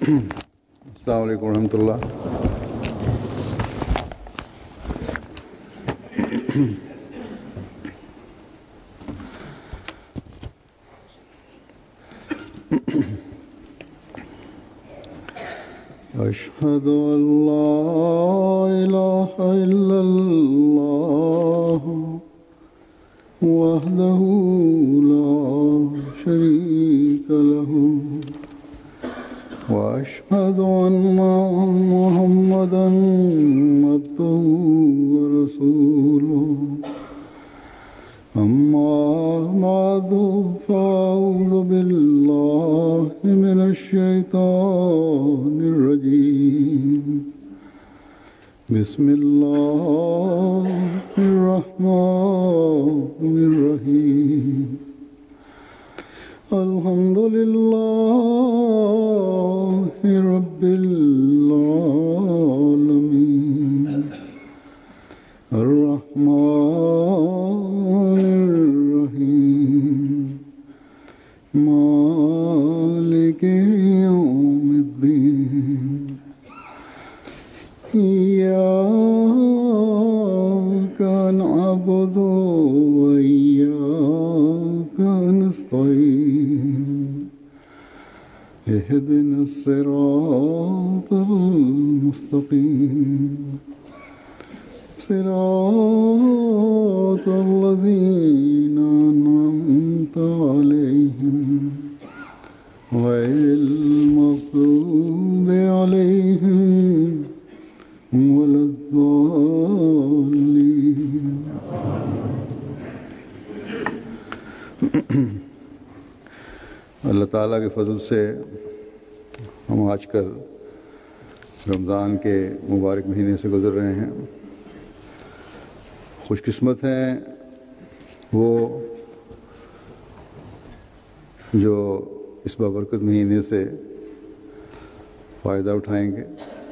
السلام علیکم ورحمۃ اللہ۔ اشہد ان لا الہ الا اللہ وحدہ لا شریک لہ واشهد ان محمدا عبده ورسوله اما بعد فاعوذ بالله من الشیطان الرجیم بسم اللہ الرحمن الرحیم الحمد للہ رب العالمین الرحمن الرحیم مالک یوم الدین ایاک نعبد وایاک نستعین اهدنا الصراط المستقيم صراط الذين أنعمت عليهم غير المغضوب عليهم ولا الضالين۔ اللہ تعالیٰ کے فضل سے ہم آج کل رمضان کے مبارک مہینے سے گزر رہے ہیں۔ خوش قسمت ہیں وہ جو اس بابرکت مہینے سے فائدہ اٹھائیں گے،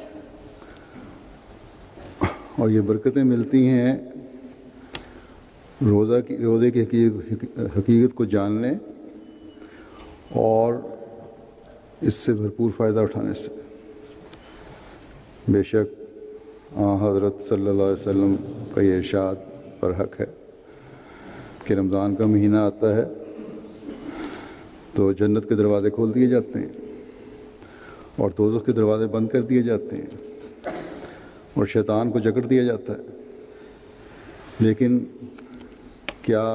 اور یہ برکتیں ملتی ہیں روزے کی حقیقت کو جاننے اور اس سے بھرپور فائدہ اٹھانے سے۔ بے شک حضرت صلی اللہ علیہ وسلم کا یہ ارشاد پر حق ہے کہ رمضان کا مہینہ آتا ہے تو جنت کے دروازے کھول دیے جاتے ہیں اور دوزخ کے دروازے بند کر دیے جاتے ہیں اور شیطان کو جکڑ دیا جاتا ہے۔ لیکن کیا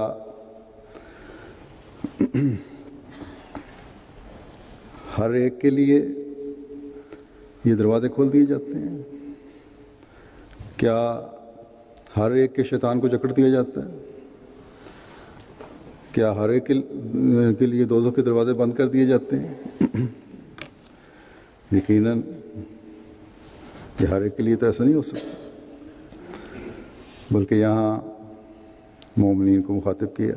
ہر ایک کے لیے یہ دروازے کھول دیے جاتے ہیں؟ کیا ہر ایک کے شیطان کو جکڑ دیا جاتا ہے؟ کیا ہر ایک کے لیے دوزخ کے دروازے بند کر دیے جاتے ہیں؟ یقیناً یہ ہر ایک کے لیے تو ایسا نہیں ہو سکتا، بلکہ یہاں مومنین کو مخاطب کیا۔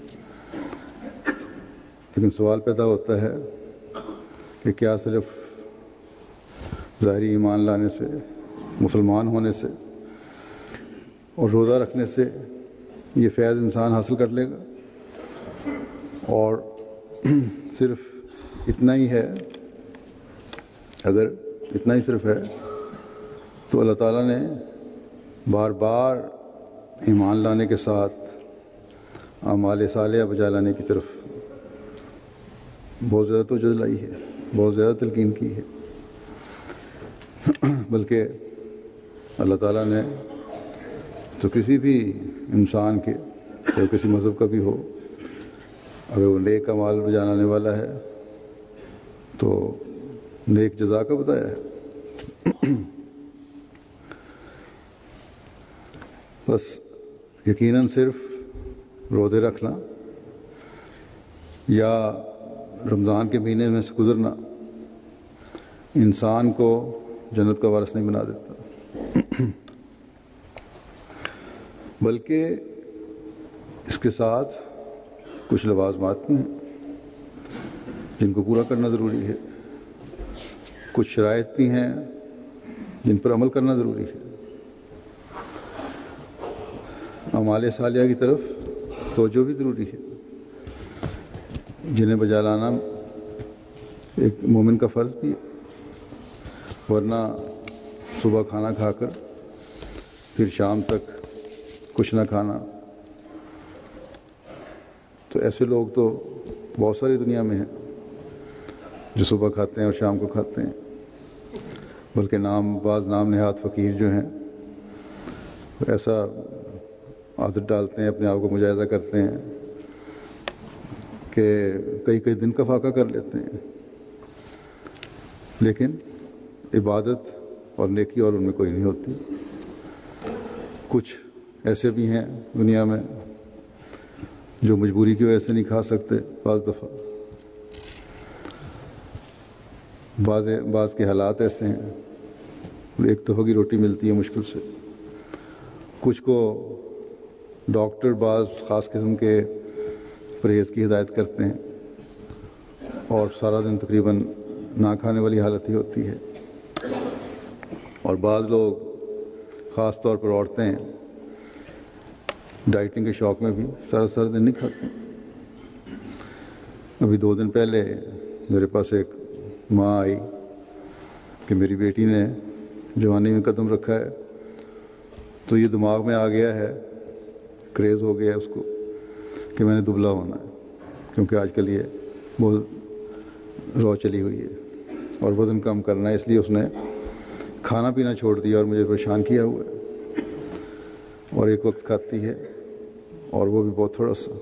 لیکن سوال پیدا ہوتا ہے کہ کیا صرف ظاہری ایمان لانے سے، مسلمان ہونے سے اور روزہ رکھنے سے یہ فیض انسان حاصل کر لے گا؟ اور صرف اتنا ہی ہے؟ اگر اتنا ہی صرف ہے تو اللہ تعالیٰ نے بار بار ایمان لانے کے ساتھ اعمال صالحہ بجا لانے کی طرف بہت زیادہ توجہ دلائی ہے، بہت زیادہ تلقین کی ہے۔ بلکہ اللہ تعالیٰ نے تو کسی بھی انسان کے، چاہے کسی مذہب کا بھی ہو، اگر وہ نیک اعمال بجا لانے والا ہے تو نیک جزا کا بتایا ہے۔ بس یقیناً صرف روزے رکھنا یا رمضان کے مہینے میں سے گزرنا انسان کو جنت کا وارث نہیں بنا دیتا، بلکہ اس کے ساتھ کچھ لوازمات بھی ہیں جن کو پورا کرنا ضروری ہے، کچھ شرائط بھی ہیں جن پر عمل کرنا ضروری ہے۔ اعمال صالحہ کی طرف توجہ بھی ضروری ہے، جنہیں بجا لانا ایک مومن کا فرض بھی ہے۔ ورنہ صبح کھانا کھا کر پھر شام تک کچھ نہ کھانا. تو ایسے لوگ تو بہت ساری دنیا میں ہیں جو صبح کھاتے ہیں اور شام کو کھاتے ہیں. بلکہ بعض نام نہاد فقیر جو ہیں ایسا عادت ڈالتے ہیں، اپنے آپ کو مجاہدہ کرتے ہیں کہ کئی کئی دن کا فاقہ کر لیتے ہیں، لیکن عبادت اور نیکی اور ان میں کوئی نہیں ہوتی. کچھ ایسے بھی ہیں دنیا میں جو مجبوری کی وجہ سے نہیں کھا سکتے. بعض دفعہ بعض کے حالات ایسے ہیں، ایک دفعہ کی روٹی ملتی ہے مشکل سے. کچھ کو ڈاکٹر بعض خاص قسم کے پرہیز کی ہدایت کرتے ہیں اور سارا دن تقریباً نہ کھانے والی حالت ہی ہوتی ہے. اور بعض لوگ خاص طور پر عورتیں ڈائٹنگ کے شوق میں بھی سارا دن نہیں کھاتے. ابھی 2 دن پہلے میرے پاس ایک ماں آئی کہ میری بیٹی نے جوانی میں قدم رکھا ہے تو یہ دماغ میں آ گیا ہے، کریز ہو گیا ہے اس کو کہ میں نے دبلا ہونا ہے، کیونکہ آج کل یہ بہت رو چلی ہوئی ہے اور وزن کم کرنا ہے. اس لیے اس نے کھانا پینا چھوڑ دیا اور مجھے پریشان کیا ہوا ہے، اور ایک وقت کھاتی ہے اور وہ بھی بہت تھوڑا سا،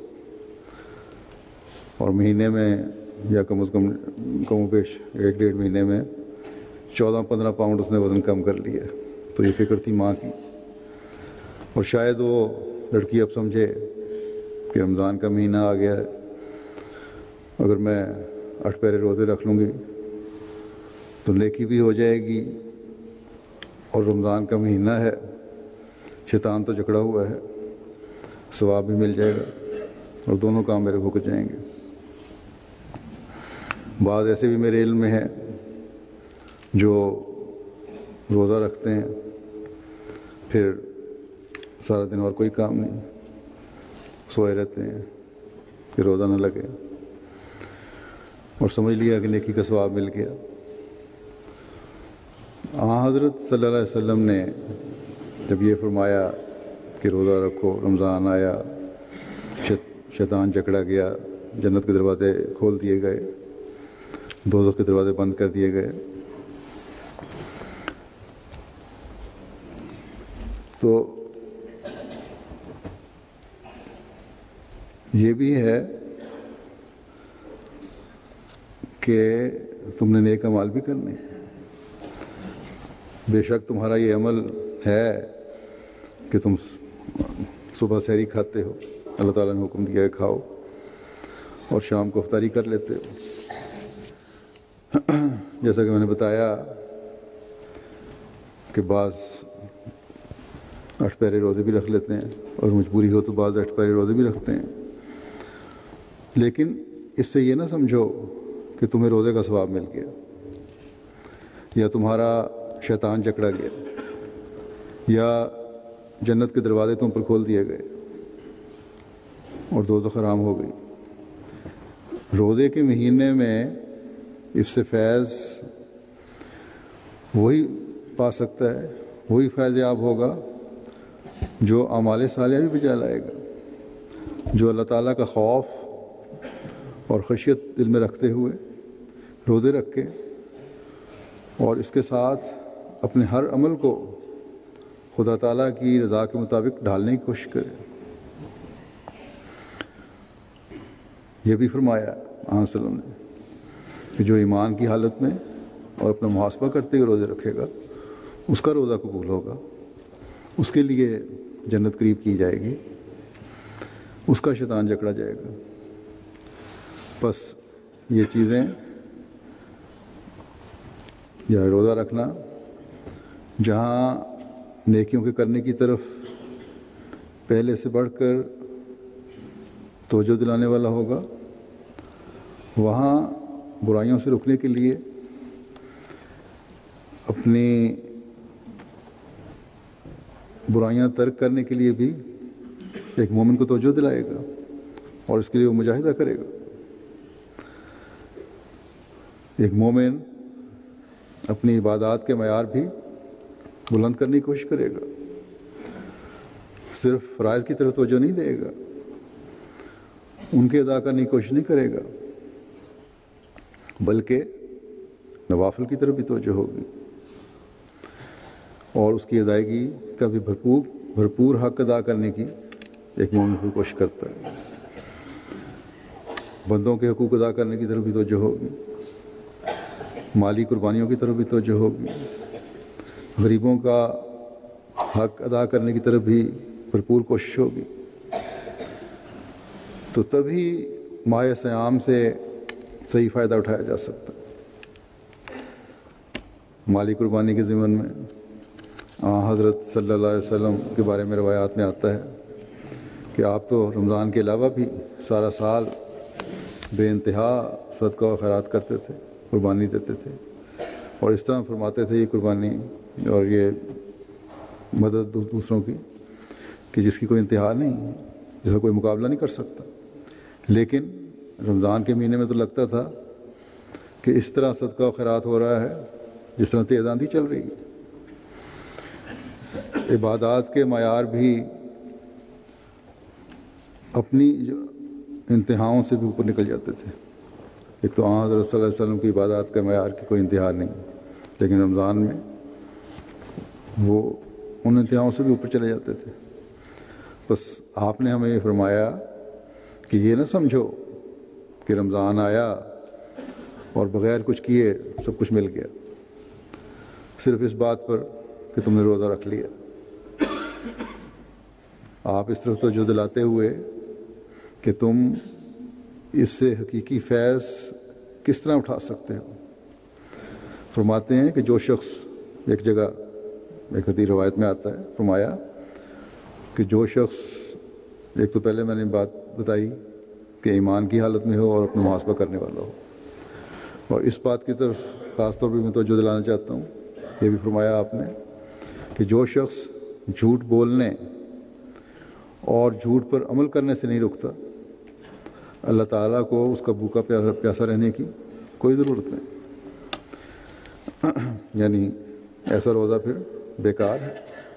اور مہینے میں یا کم از کم و بیش 1-1.5 مہینے میں 14-15 پاؤنڈ اس نے وزن کم کر لیا. تو یہ فکر تھی ماں کی. اور شاید وہ لڑکی اب سمجھے کہ رمضان کا مہینہ آ گیا ہے، اگر میں 8 پیرے روزے رکھ لوں گی تو نیکی بھی ہو جائے گی، اور رمضان کا مہینہ ہے، شیطان تو جکڑا ہوا ہے، ثواب بھی مل جائے گا اور دونوں کام میرے بھگ جائیں گے. بعض ایسے بھی میرے علم میں ہیں جو روزہ رکھتے ہیں پھر سارا دن اور کوئی کام نہیں، سوئے رہتے ہیں کہ روزہ نہ لگے، اور سمجھ لیا کہ نیکی کا ثواب مل گیا. حضرت صلی اللہ علیہ وسلم نے جب یہ فرمایا کہ روزہ رکھو، رمضان آیا، شیطان جکڑا گیا، جنت کے دروازے کھول دیے گئے، دوزخ کے دروازے بند کر دیے گئے، تو یہ بھی ہے کہ تم نے نیک اعمال بھی کرنے. بے شک تمہارا یہ عمل ہے کہ تم صبح سحری کھاتے ہو، اللہ تعالیٰ نے حکم دیا ہے کھاؤ، اور شام کو افطاری کر لیتے ہو. جیسا کہ میں نے بتایا کہ بعض 8 پیرے روزے بھی رکھ لیتے ہیں، اور مجبوری ہو تو بعض 8 پیرے روزے بھی رکھتے ہیں. لیکن اس سے یہ نہ سمجھو کہ تمہیں روزے کا ثواب مل گیا، یا تمہارا شیطان جکڑا گیا، یا جنت کے دروازے تم پر کھول دیے گئے اور دوزخ حرام ہو گئی. روزے کے مہینے میں اس سے فیض وہی پا سکتا ہے، وہی فیض یاب ہوگا جو اعمال صالحہ بھی بجا لائے گا، جو اللہ تعالیٰ کا خوف اور خشیت دل میں رکھتے ہوئے روزے رکھے اور اس کے ساتھ اپنے ہر عمل کو خدا تعالیٰ کی رضا کے مطابق ڈھالنے کی کوشش کرے. یہ بھی فرمایا صلی اللہ علیہ وسلم نے کہ جو ایمان کی حالت میں اور اپنا محاسبہ کرتے ہوئے روزے رکھے گا اس کا روزہ قبول ہوگا، اس کے لیے جنت قریب کی جائے گی، اس کا شیطان جکڑا جائے گا. بس یہ چیزیں، یا روزہ رکھنا جہاں نیکیوں کے کرنے کی طرف پہلے سے بڑھ کر توجہ دلانے والا ہوگا، وہاں برائیوں سے رکنے کے لیے اپنی برائیاں ترک کرنے کے لیے بھی ایک مومن کو توجہ دلائے گا اور اس کے لیے وہ مجاہدہ کرے گا. ایک مومن اپنی عبادات کے معیار بھی بلند کرنے کی کوشش کرے گا، صرف فرائض کی طرف توجہ نہیں دے گا، ان کے ادا کرنے کی کوشش نہیں کرے گا، بلکہ نوافل کی طرف بھی توجہ ہوگی اور اس کی ادائیگی کا بھی بھرپور حق ادا کرنے کی ایک مومن کوشش کرتا ہے۔ بندوں کے حقوق ادا کرنے کی طرف بھی توجہ ہوگی، مالی قربانیوں کی طرف بھی توجہ ہوگی، غریبوں کا حق ادا کرنے کی طرف بھی بھرپور کوشش ہوگی، تو تبھی ماہ صیام سے صحیح فائدہ اٹھایا جا سکتا ہے۔ مالی قربانی کے ضمن میں حضرت صلی اللہ علیہ وسلم کے بارے میں روایات میں آتا ہے کہ آپ تو رمضان کے علاوہ بھی سارا سال بے انتہا صدقہ و خیرات کرتے تھے، قربانی دیتے تھے، اور اس طرح فرماتے تھے یہ قربانی اور یہ مدد دوسروں کی کہ جس کی کوئی انتہا نہیں، جس کا کوئی مقابلہ نہیں کر سکتا، لیکن رمضان کے مہینے میں تو لگتا تھا کہ اس طرح صدقہ و خیرات ہو رہا ہے جس طرح تیز آندھی چل رہی ہے۔ عبادات کے معیار بھی اپنی انتہاؤں سے بھی اوپر نکل جاتے تھے۔ ایک تو حضرت صلی اللہ علیہ وسلم کی عبادات کا معیار کی کوئی انتہا نہیں، لیکن رمضان میں وہ ان انتہاؤں سے بھی اوپر چلے جاتے تھے۔ بس آپ نے ہمیں یہ فرمایا کہ یہ نہ سمجھو کہ رمضان آیا اور بغیر کچھ کیے سب کچھ مل گیا، صرف اس بات پر کہ تم نے روزہ رکھ لیا۔ آپ اس طرف توجہ دلاتے ہوئے کہ تم اس سے حقیقی فیض کس طرح اٹھا سکتے ہو، فرماتے ہیں کہ جو شخص ایک جگہ ایک حدیث روایت میں آتا ہے، فرمایا کہ جو شخص، ایک تو پہلے میں نے بات بتائی کہ ایمان کی حالت میں ہو اور اپنا محاسبہ کرنے والا ہو، اور اس بات کی طرف خاص طور پہ میں توجہ دلانا چاہتا ہوں، یہ بھی فرمایا آپ نے کہ جو شخص جھوٹ بولنے اور جھوٹ پر عمل کرنے سے نہیں رکتا، اللہ تعالیٰ کو اس کا بھوکا پیاسا رہنے کی کوئی ضرورت نہیں، یعنی ایسا روزہ پھر بیکار ہے۔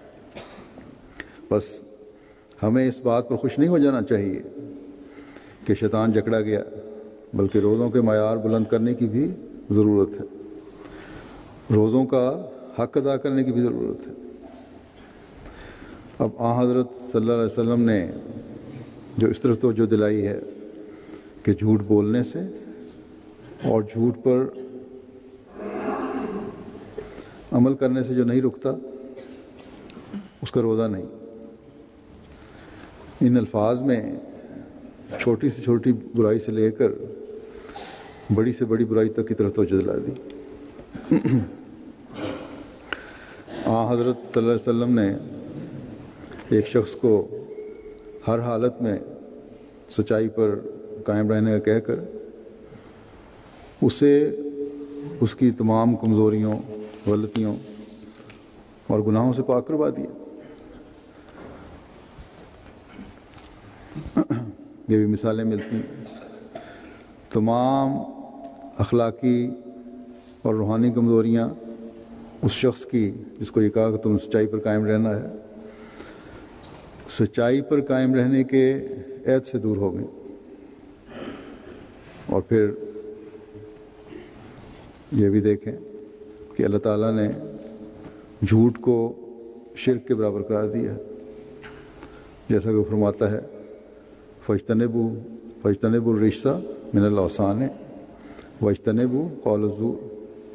بس ہمیں اس بات پر خوش نہیں ہو جانا چاہیے کہ شیطان جکڑا گیا، بلکہ روزوں کے معیار بلند کرنے کی بھی ضرورت ہے، روزوں کا حق ادا کرنے کی بھی ضرورت ہے۔ اب حضرت صلی اللہ علیہ وسلم نے جو اس طرف توجہ دلائی ہے کہ جھوٹ بولنے سے اور جھوٹ پر عمل کرنے سے جو نہیں رکتا اس کا روزہ نہیں، ان الفاظ میں چھوٹی سے چھوٹی برائی سے لے کر بڑی سے بڑی برائی تک کی طرف توجہ دلا دی۔ حضرت صلی اللہ علیہ وسلم نے ایک شخص کو ہر حالت میں سچائی پر قائم رہنے کا کہہ کر اسے اس کی تمام کمزوریوں، غلطیوں اور گناہوں سے پاک کروا دیا۔ یہ بھی مثالیں ملتی ہیں، تمام اخلاقی اور روحانی کمزوریاں اس شخص کی جس کو یہ کہا کہ تم سچائی پر قائم رہنا ہے، سچائی پر قائم رہنے کے عہد سے دور ہو گئی، اور پھر یہ بھی دیکھیں کہ اللہ تعالیٰ نے جھوٹ کو شرک کے برابر قرار دیا ہے، جیسا کہ وہ فرماتا ہے فَاجْتَنِبُوا الرِّجْسَ مِنَ الْأَوْثَانِ وَاجْتَنِبُوا قَوْلَ الزُّورِ۔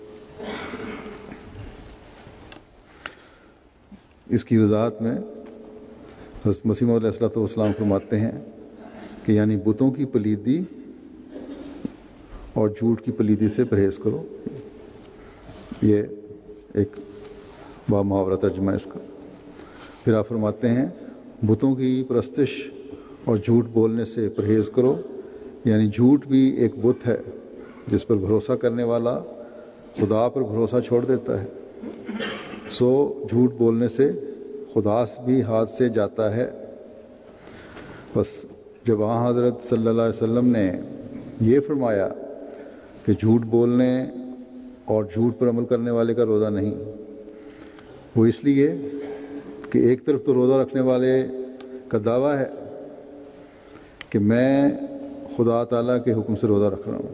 اس کی وضاحت میں حضرت مسیح موعود علیہ السلام فرماتے ہیں کہ یعنی بتوں کی پلیدی اور جھوٹ کی پلیدی سے پرہیز کرو، یہ ایک محاورہ ترجمہ ہے اس کا۔ پھر آپ فرماتے ہیں بتوں کی پرستش اور جھوٹ بولنے سے پرہیز کرو، یعنی جھوٹ بھی ایک بت ہے جس پر بھروسہ کرنے والا خدا پر بھروسہ چھوڑ دیتا ہے، سو جھوٹ بولنے سے خدا بھی ہاتھ سے جاتا ہے۔ بس جب حضرت صلی اللہ علیہ وسلم نے یہ فرمایا کہ جھوٹ بولنے اور جھوٹ پر عمل کرنے والے کا روزہ نہیں۔ وہ اس لیے کہ ایک طرف تو روزہ رکھنے والے کا دعویٰ ہے کہ میں خدا تعالیٰ کے حکم سے روزہ رکھ رہا ہوں،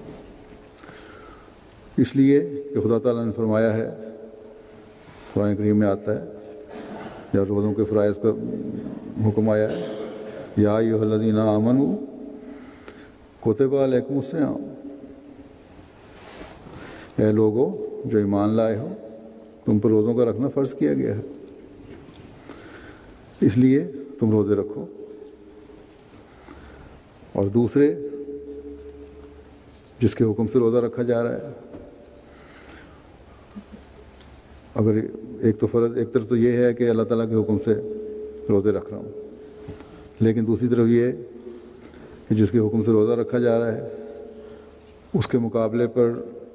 اس لیے کہ خدا تعالیٰ نے فرمایا ہے، قرآن کریم میں آتا ہے جب روزوں کے فرائض کا حکم آیا ہے، یا ایھا الذین آمنوا کتب علیکم الصیام، اے لوگو جو ایمان لائے ہو تم پر روزوں کا رکھنا فرض کیا گیا ہے، اس لیے تم روزے رکھو۔ اور دوسرے جس کے حکم سے روزہ رکھا جا رہا ہے، اگر ایک طرف تو یہ ہے کہ اللہ تعالیٰ کے حکم سے روزے رکھ رہا ہوں، لیکن دوسری طرف یہ کہ جس کے حکم سے روزہ رکھا جا رہا ہے اس کے مقابلے پر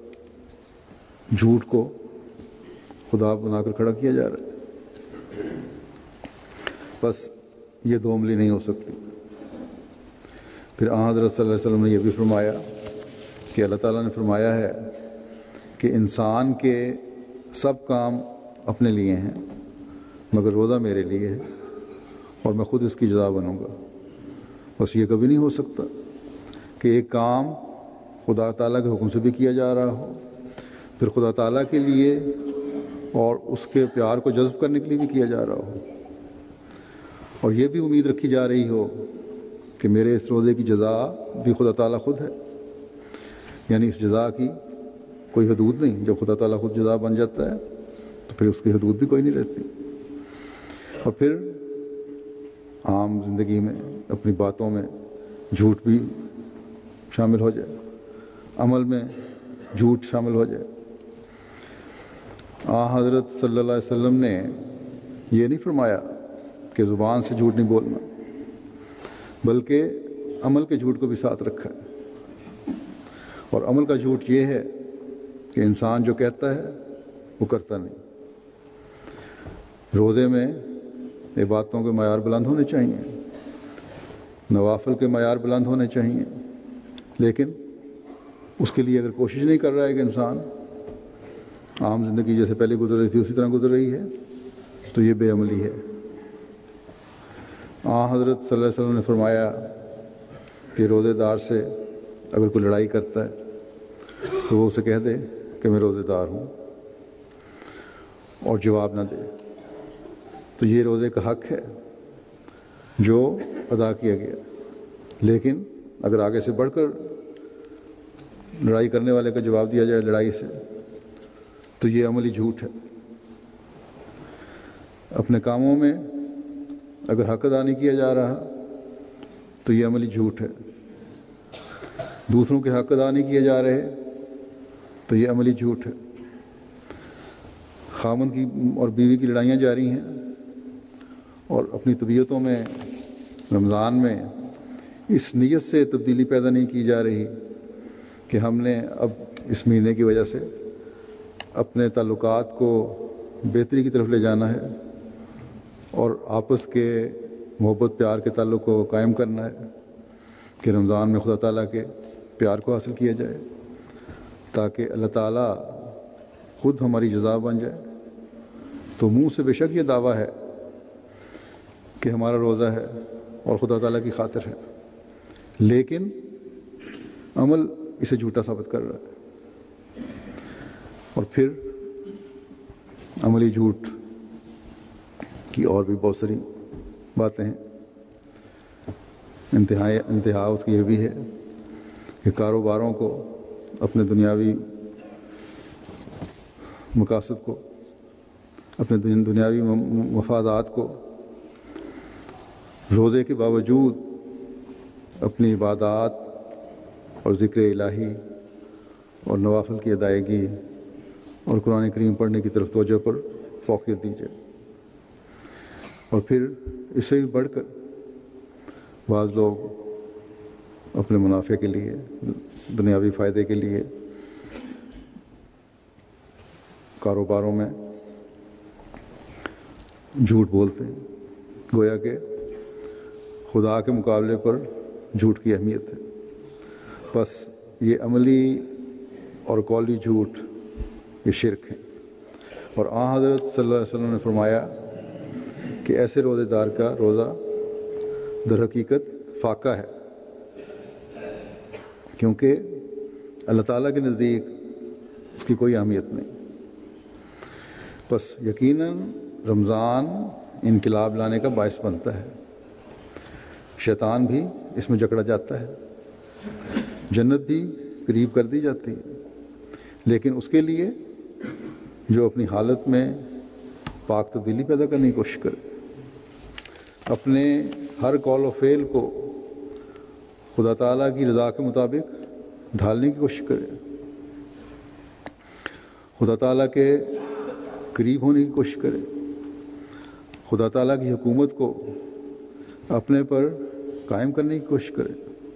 جھوٹ کو خدا بنا کر کھڑا کیا جا رہا ہے۔ بس یہ دو عملی نہیں ہو سکتی۔ پھر حضرت صلی اللہ علیہ وسلم نے یہ بھی فرمایا کہ اللہ تعالیٰ نے فرمایا ہے کہ انسان کے سب کام اپنے لیے ہیں مگر روزہ میرے لیے ہے اور میں خود اس کی جزا بنوں گا۔ بس یہ کبھی نہیں ہو سکتا کہ ایک کام خدا تعالیٰ کے حکم سے بھی کیا جا رہا ہو، پھر خدا تعالیٰ کے لیے اور اس کے پیار کو جذب کرنے کے لیے بھی کیا جا رہا ہو، اور یہ بھی امید رکھی جا رہی ہو کہ میرے اس روزے کی جزا بھی خدا تعالیٰ خود ہے، یعنی اس جزا کی کوئی حدود نہیں۔ جب خدا تعالیٰ خود جزا بن جاتا ہے تو پھر اس کی حدود بھی کوئی نہیں رہتی۔ اور پھر عام زندگی میں اپنی باتوں میں جھوٹ بھی شامل ہو جائے، عمل میں جھوٹ شامل ہو جائے۔ حضرت صلی اللہ علیہ وسلم نے یہ نہیں فرمایا کہ زبان سے جھوٹ نہیں بولنا، بلکہ عمل کے جھوٹ کو بھی ساتھ رکھا ہے۔ اور عمل کا جھوٹ یہ ہے کہ انسان جو کہتا ہے وہ کرتا نہیں۔ روزے میں عبادتوں کے معیار بلند ہونے چاہیے، نوافل کے معیار بلند ہونے چاہیے، لیکن اس کے لیے اگر کوشش نہیں کر رہا ہے کہ انسان عام زندگی جیسے پہلے گزر رہی تھی اسی طرح گزر رہی ہے، تو یہ بے عملی ہے۔ حضرت صلی اللہ علیہ وسلم نے فرمایا کہ روزے دار سے اگر کوئی لڑائی کرتا ہے تو وہ اسے کہہ دے کہ میں روزے دار ہوں اور جواب نہ دے، تو یہ روزے کا حق ہے جو ادا کیا گیا۔ لیکن اگر آگے سے بڑھ کر لڑائی کرنے والے کا جواب دیا جائے لڑائی سے، تو یہ عملی جھوٹ ہے۔ اپنے کاموں میں اگر حق ادا نہیں کیا جا رہا تو یہ عملی جھوٹ ہے، دوسروں کے حق ادا نہیں کیے جا رہے تو یہ عملی جھوٹ ہے، خاوند کی اور بیوی کی لڑائیاں جاری ہیں اور اپنی طبیعتوں میں رمضان میں اس نیت سے تبدیلی پیدا نہیں کی جا رہی کہ ہم نے اب اس مہینے کی وجہ سے اپنے تعلقات کو بہتری کی طرف لے جانا ہے اور آپس کے محبت پیار کے تعلق کو قائم کرنا ہے کہ رمضان میں خدا تعالیٰ کے پیار کو حاصل کیا جائے تاکہ اللہ تعالیٰ خود ہماری جزا بن جائے۔ تو منہ سے بے شک یہ دعویٰ ہے کہ ہمارا روزہ ہے اور خدا تعالیٰ کی خاطر ہے، لیکن عمل اسے جھوٹا ثابت کر رہا ہے۔ اور پھر عملی جھوٹ کی اور بھی بہت ساری باتیں ہیں۔ انتہا اس کی یہ بھی ہے کہ کاروباروں کو اپنے دنیاوی مقاصد کو، اپنے دنیاوی مفادات کو روزے کے باوجود اپنی عبادات اور ذکر الہی اور نوافل کی ادائیگی اور قرآن کریم پڑھنے کی طرف توجہ پر فوقیت دی جائے۔ اور پھر اس سے بھی بڑھ کر بعض لوگ اپنے منافع کے لیے، دنیاوی فائدے کے لیے کاروباروں میں جھوٹ بولتے ہیں، گویا کہ خدا کے مقابلے پر جھوٹ کی اہمیت ہے۔ بس یہ عملی اور قولی جھوٹ یہ شرک ہیں۔ اور آن حضرت صلی اللہ علیہ وسلم نے فرمایا کہ ایسے روزے دار کا روزہ در حقیقت فاقہ ہے، کیونکہ اللہ تعالیٰ کے نزدیک اس کی کوئی اہمیت نہیں۔ بس یقیناً رمضان انقلاب لانے کا باعث بنتا ہے، شیطان بھی اس میں جکڑا جاتا ہے، جنت بھی قریب کر دی جاتی ہے، لیکن اس کے لیے جو اپنی حالت میں پاک تبدیلی پیدا کرنے کی کوشش کرے، اپنے ہر قول و فعل کو خدا تعالیٰ کی رضا کے مطابق ڈھالنے کی کوشش کرے، خدا تعالیٰ کے قریب ہونے کی کوشش کرے، خدا تعالیٰ کی حکومت کو اپنے پر قائم کرنے کی کوشش کرے،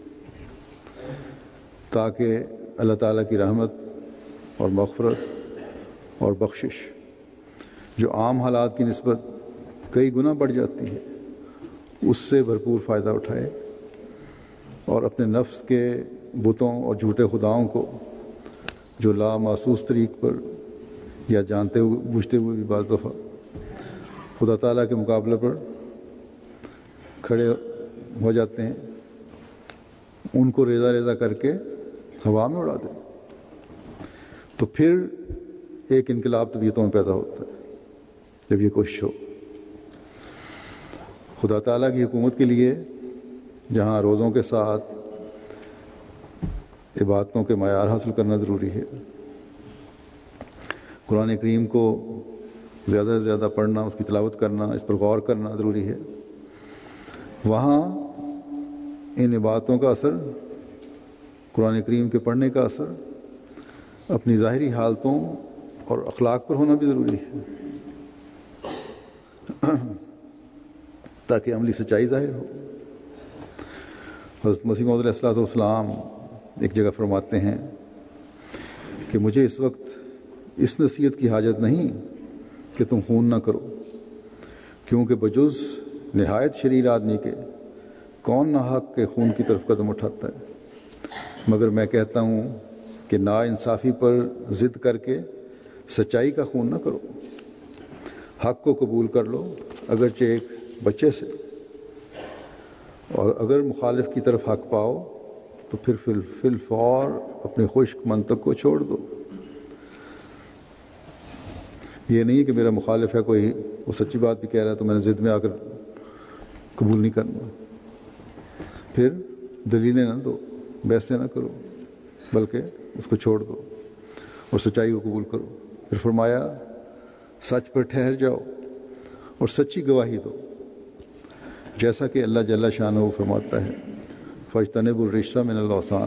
تاکہ اللہ تعالیٰ کی رحمت اور مغفرت اور بخشش جو عام حالات کی نسبت کئی گنا بڑھ جاتی ہے، اس سے بھرپور فائدہ اٹھائے اور اپنے نفس کے بتوں اور جھوٹے خداؤں کو جو لامحسوس طریق پر یا جانتے ہوئے بوجھتے ہوئے بھی بعض دفعہ خدا تعالیٰ کے مقابلے پر کھڑے ہو جاتے ہیں، ان کو ریزہ ریزہ کر کے ہوا میں اڑا دیں، تو پھر ایک انقلاب طبیعتوں میں پیدا ہوتا ہے جب یہ کوشش ہو۔ خدا تعالیٰ کی حکومت کے لیے جہاں روزوں کے ساتھ عبادتوں کے معیار حاصل کرنا ضروری ہے، قرآن کریم کو زیادہ سے زیادہ پڑھنا، اس کی تلاوت کرنا، اس پر غور کرنا ضروری ہے، وہاں ان عبادتوں کا اثر، قرآن کریم کے پڑھنے کا اثر اپنی ظاہری حالتوں اور اخلاق پر ہونا بھی ضروری ہے، تاکہ عملی سچائی ظاہر ہو۔ حضرت مسیح موعود علیہ الصلوۃ والسلام ایک جگہ فرماتے ہیں کہ مجھے اس وقت اس نصیحت کی حاجت نہیں کہ تم خون نہ کرو، کیونکہ بجز نہایت شریر آدمی کے کون ناحق کے خون کی طرف قدم اٹھاتا ہے، مگر میں کہتا ہوں کہ نا انصافی پر ضد کر کے سچائی کا خون نہ کرو، حق کو قبول کر لو اگرچہ ایک بچے سے، اور اگر مخالف کی طرف حق پاؤ تو پھر فی الفور اپنے خشک منطق کو چھوڑ دو۔ یہ نہیں کہ میرا مخالف ہے کوئی، وہ سچی بات بھی کہہ رہا ہے تو میں نے ضد میں آ کر قبول نہیں کرنا، پھر دلیلیں نہ دو، بحثیں نہ کرو، بلکہ اس کو چھوڑ دو اور سچائی کو قبول کرو۔ پھر فرمایا سچ پر ٹھہر جاؤ اور سچی گواہی دو، جیسا کہ اللہ جل شانہ فرماتا ہے فاجتنبوا الرجس من الاوثان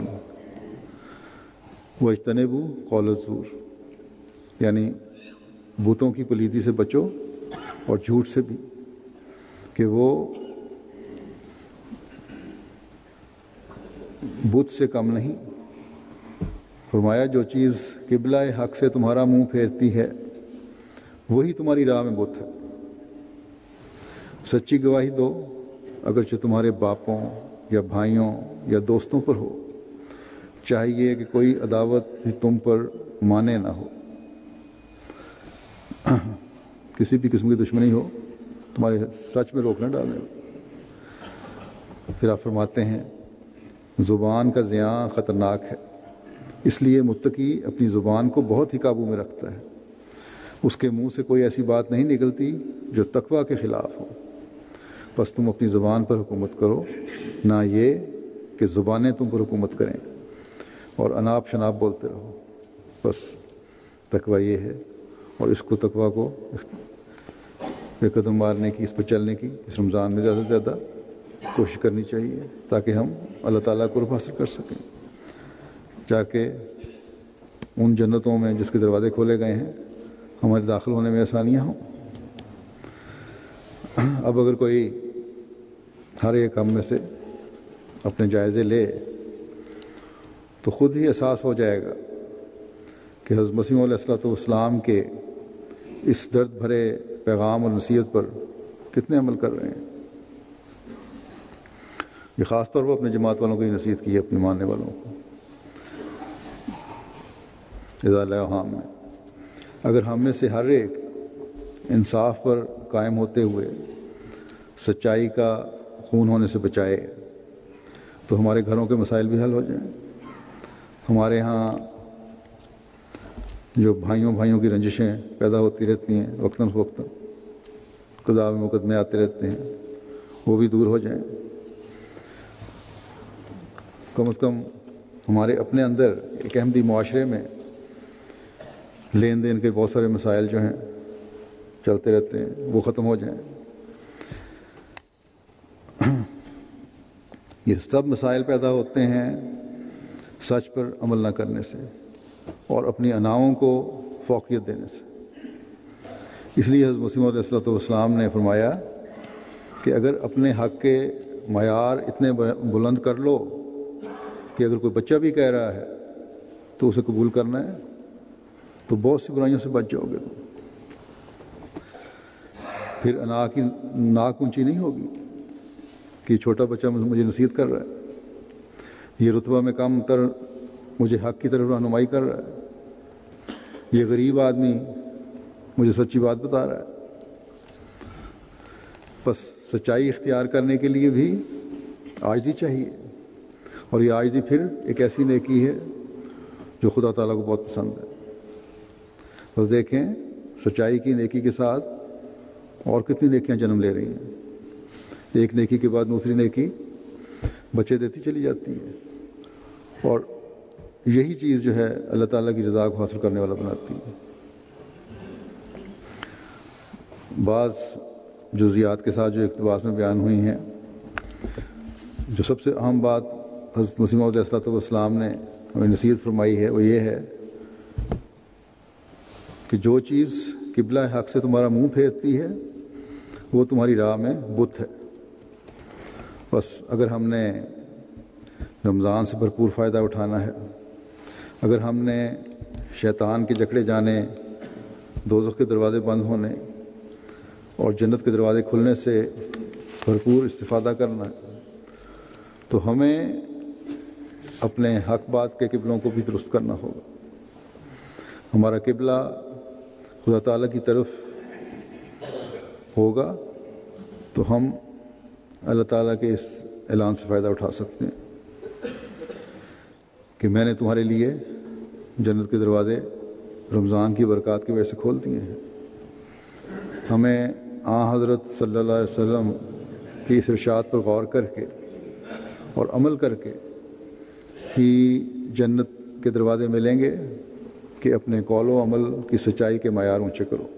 واجتنبوا قول الزور، یعنی بتوں کی پلیدی سے بچو اور جھوٹ سے بھی، کہ وہ بت سے کم نہیں۔ فرمایا جو چیز قبلہ حق سے تمہارا منہ پھیرتی ہے وہی تمہاری راہ میں بت ہے۔ سچی گواہی دو اگرچہ تمہارے باپوں یا بھائیوں یا دوستوں پر ہو، چاہیے کہ کوئی عداوت بھی تم پر مانے نہ ہو، کسی بھی قسم کی دشمنی ہو، تمہارے سچ میں روک نہ ڈالے۔ پھر آپ فرماتے ہیں زبان کا زیاں خطرناک ہے، اس لیے متقی اپنی زبان کو بہت ہی قابو میں رکھتا ہے، اس کے منہ سے کوئی ایسی بات نہیں نکلتی جو تقویٰ کے خلاف ہو۔ بس تم اپنی زبان پر حکومت کرو، نہ یہ کہ زبانیں تم پر حکومت کریں، اور اناپ شناپ بولتے رہو۔ بس تقویٰ یہ ہے، اور اس کو تقویٰ کو بے قدم مارنے کی، اس پر چلنے کی اس رمضان میں زیادہ سے زیادہ کوشش کرنی چاہیے، تاکہ ہم اللہ تعالیٰ کو قرب حاصل کر سکیں، جا کے ان جنتوں میں جس کے دروازے کھولے گئے ہیں ہمارے داخل ہونے میں آسانیاں ہوں۔ اب اگر کوئی ہر ایک ہم میں سے اپنے جائزے لے تو خود ہی احساس ہو جائے گا کہ حضرت مسیح علیہ الصلوۃ والسلام کے اس درد بھرے پیغام اور نصیحت پر کتنے عمل کر رہے ہیں۔ یہ خاص طور پر اپنے جماعت والوں کو ہی نصیحت کی ہے، اپنے ماننے والوں کو، اذا الہام میں اگر ہم میں سے ہر ایک انصاف پر قائم ہوتے ہوئے سچائی کا خون ہونے سے بچائے تو ہمارے گھروں کے مسائل بھی حل ہو جائیں. ہمارے ہاں جو بھائیوں کی رنجشیں پیدا ہوتی رہتی ہیں وقتاً فوقتاً، قضاء میں مقدمے آتے رہتے ہیں، وہ بھی دور ہو جائیں. کم از کم ہمارے اپنے اندر ایک احمدی معاشرے میں لین دین کے بہت سارے مسائل جو ہیں چلتے رہتے ہیں، وہ ختم ہو جائیں. یہ سب مسائل پیدا ہوتے ہیں سچ پر عمل نہ کرنے سے اور اپنی اناؤں کو فوقیت دینے سے. اس لیے حضرت مسیح علیہ الصلوۃ والسلام نے فرمایا کہ اگر اپنے حق کے معیار اتنے بلند کر لو کہ اگر کوئی بچہ بھی کہہ رہا ہے تو اسے قبول کرنا ہے تو بہت سی برائیوں سے بچ جاؤ گے. تم پھر انا کی ناک اونچی نہیں ہوگی کہ چھوٹا بچہ مجھے نصیحت کر رہا ہے، یہ رتبہ میں کم تر مجھے حق کی طرف رہنمائی کر رہا ہے، یہ غریب آدمی مجھے سچی بات بتا رہا ہے. بس سچائی اختیار کرنے کے لیے بھی عاجزی چاہیے، اور یہ عاجزی پھر ایک ایسی نیکی ہے جو خدا تعالیٰ کو بہت پسند ہے. بس دیکھیں سچائی کی نیکی کے ساتھ اور کتنی نیکیاں جنم لے رہی ہیں. ایک نیکی کے بعد دوسری نیکی بچے دیتی چلی جاتی ہے، اور یہی چیز جو ہے اللہ تعالیٰ کی رضا کو حاصل کرنے والا بناتی ہے. بعض جزیات کے ساتھ جو اقتباس میں بیان ہوئی ہیں، جو سب سے اہم بات حضرت مسیح موعود علیہ الصلوۃ والسلام نے ہمیں نصیحت فرمائی ہے وہ یہ ہے کہ جو چیز قبلہ حق سے تمہارا منہ پھیرتی ہے وہ تمہاری راہ میں بت ہے. بس اگر ہم نے رمضان سے بھرپور فائدہ اٹھانا ہے، اگر ہم نے شیطان کے جکڑے جانے، دوزخ کے دروازے بند ہونے اور جنت کے دروازے کھلنے سے بھرپور استفادہ کرنا ہے، تو ہمیں اپنے حق بات کے قبلوں کو بھی درست کرنا ہوگا. ہمارا قبلہ خدا تعالیٰ کی طرف ہوگا تو ہم اللہ تعالیٰ کے اس اعلان سے فائدہ اٹھا سکتے ہیں کہ میں نے تمہارے لیے جنت کے دروازے رمضان کی برکات کی وجہ سے کھول دیے ہیں. ہمیں حضرت صلی اللہ علیہ وسلم کی اس ارشاد پر غور کر کے اور عمل کر کے ہی جنت کے دروازے ملیں گے کہ اپنے قول و عمل کی سچائی کے معیار اونچے کرو.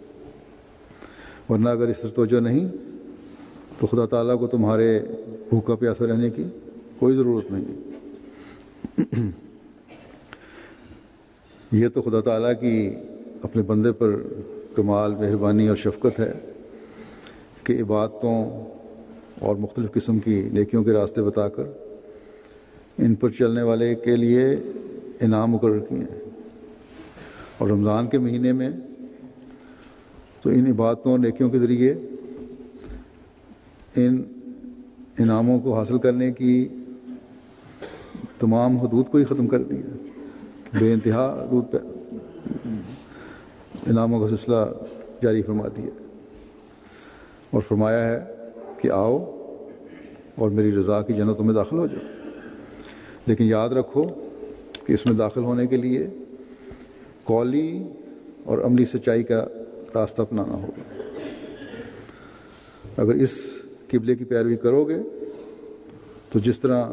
ورنہ اگر اس طرح توجہ نہیں تو خدا تعالیٰ کو تمہارے بھوکا پیاسا رہنے کی کوئی ضرورت نہیں. یہ تو خدا تعالیٰ کی اپنے بندے پر کمال مہربانی اور شفقت ہے کہ عبادتوں اور مختلف قسم کی نیکیوں کے راستے بتا کر ان پر چلنے والے کے لیے انعام مقرر کیے ہیں. اور رمضان کے مہینے میں تو ان عبادتوں اور نیکیوں کے ذریعے ان انعاموں کو حاصل کرنے کی تمام حدود کو ہی ختم کر دیا، بے انتہا حدود انعاموں کا سلسلہ جاری فرما دیا اور فرمایا ہے کہ آؤ اور میری رضا کی جنتوں میں داخل ہو جاؤ. لیکن یاد رکھو کہ اس میں داخل ہونے کے لیے قولی اور عملی سچائی کا راستہ اپنانا ہوگا. اگر اس قبلے کی پیروی کرو گے تو جس طرح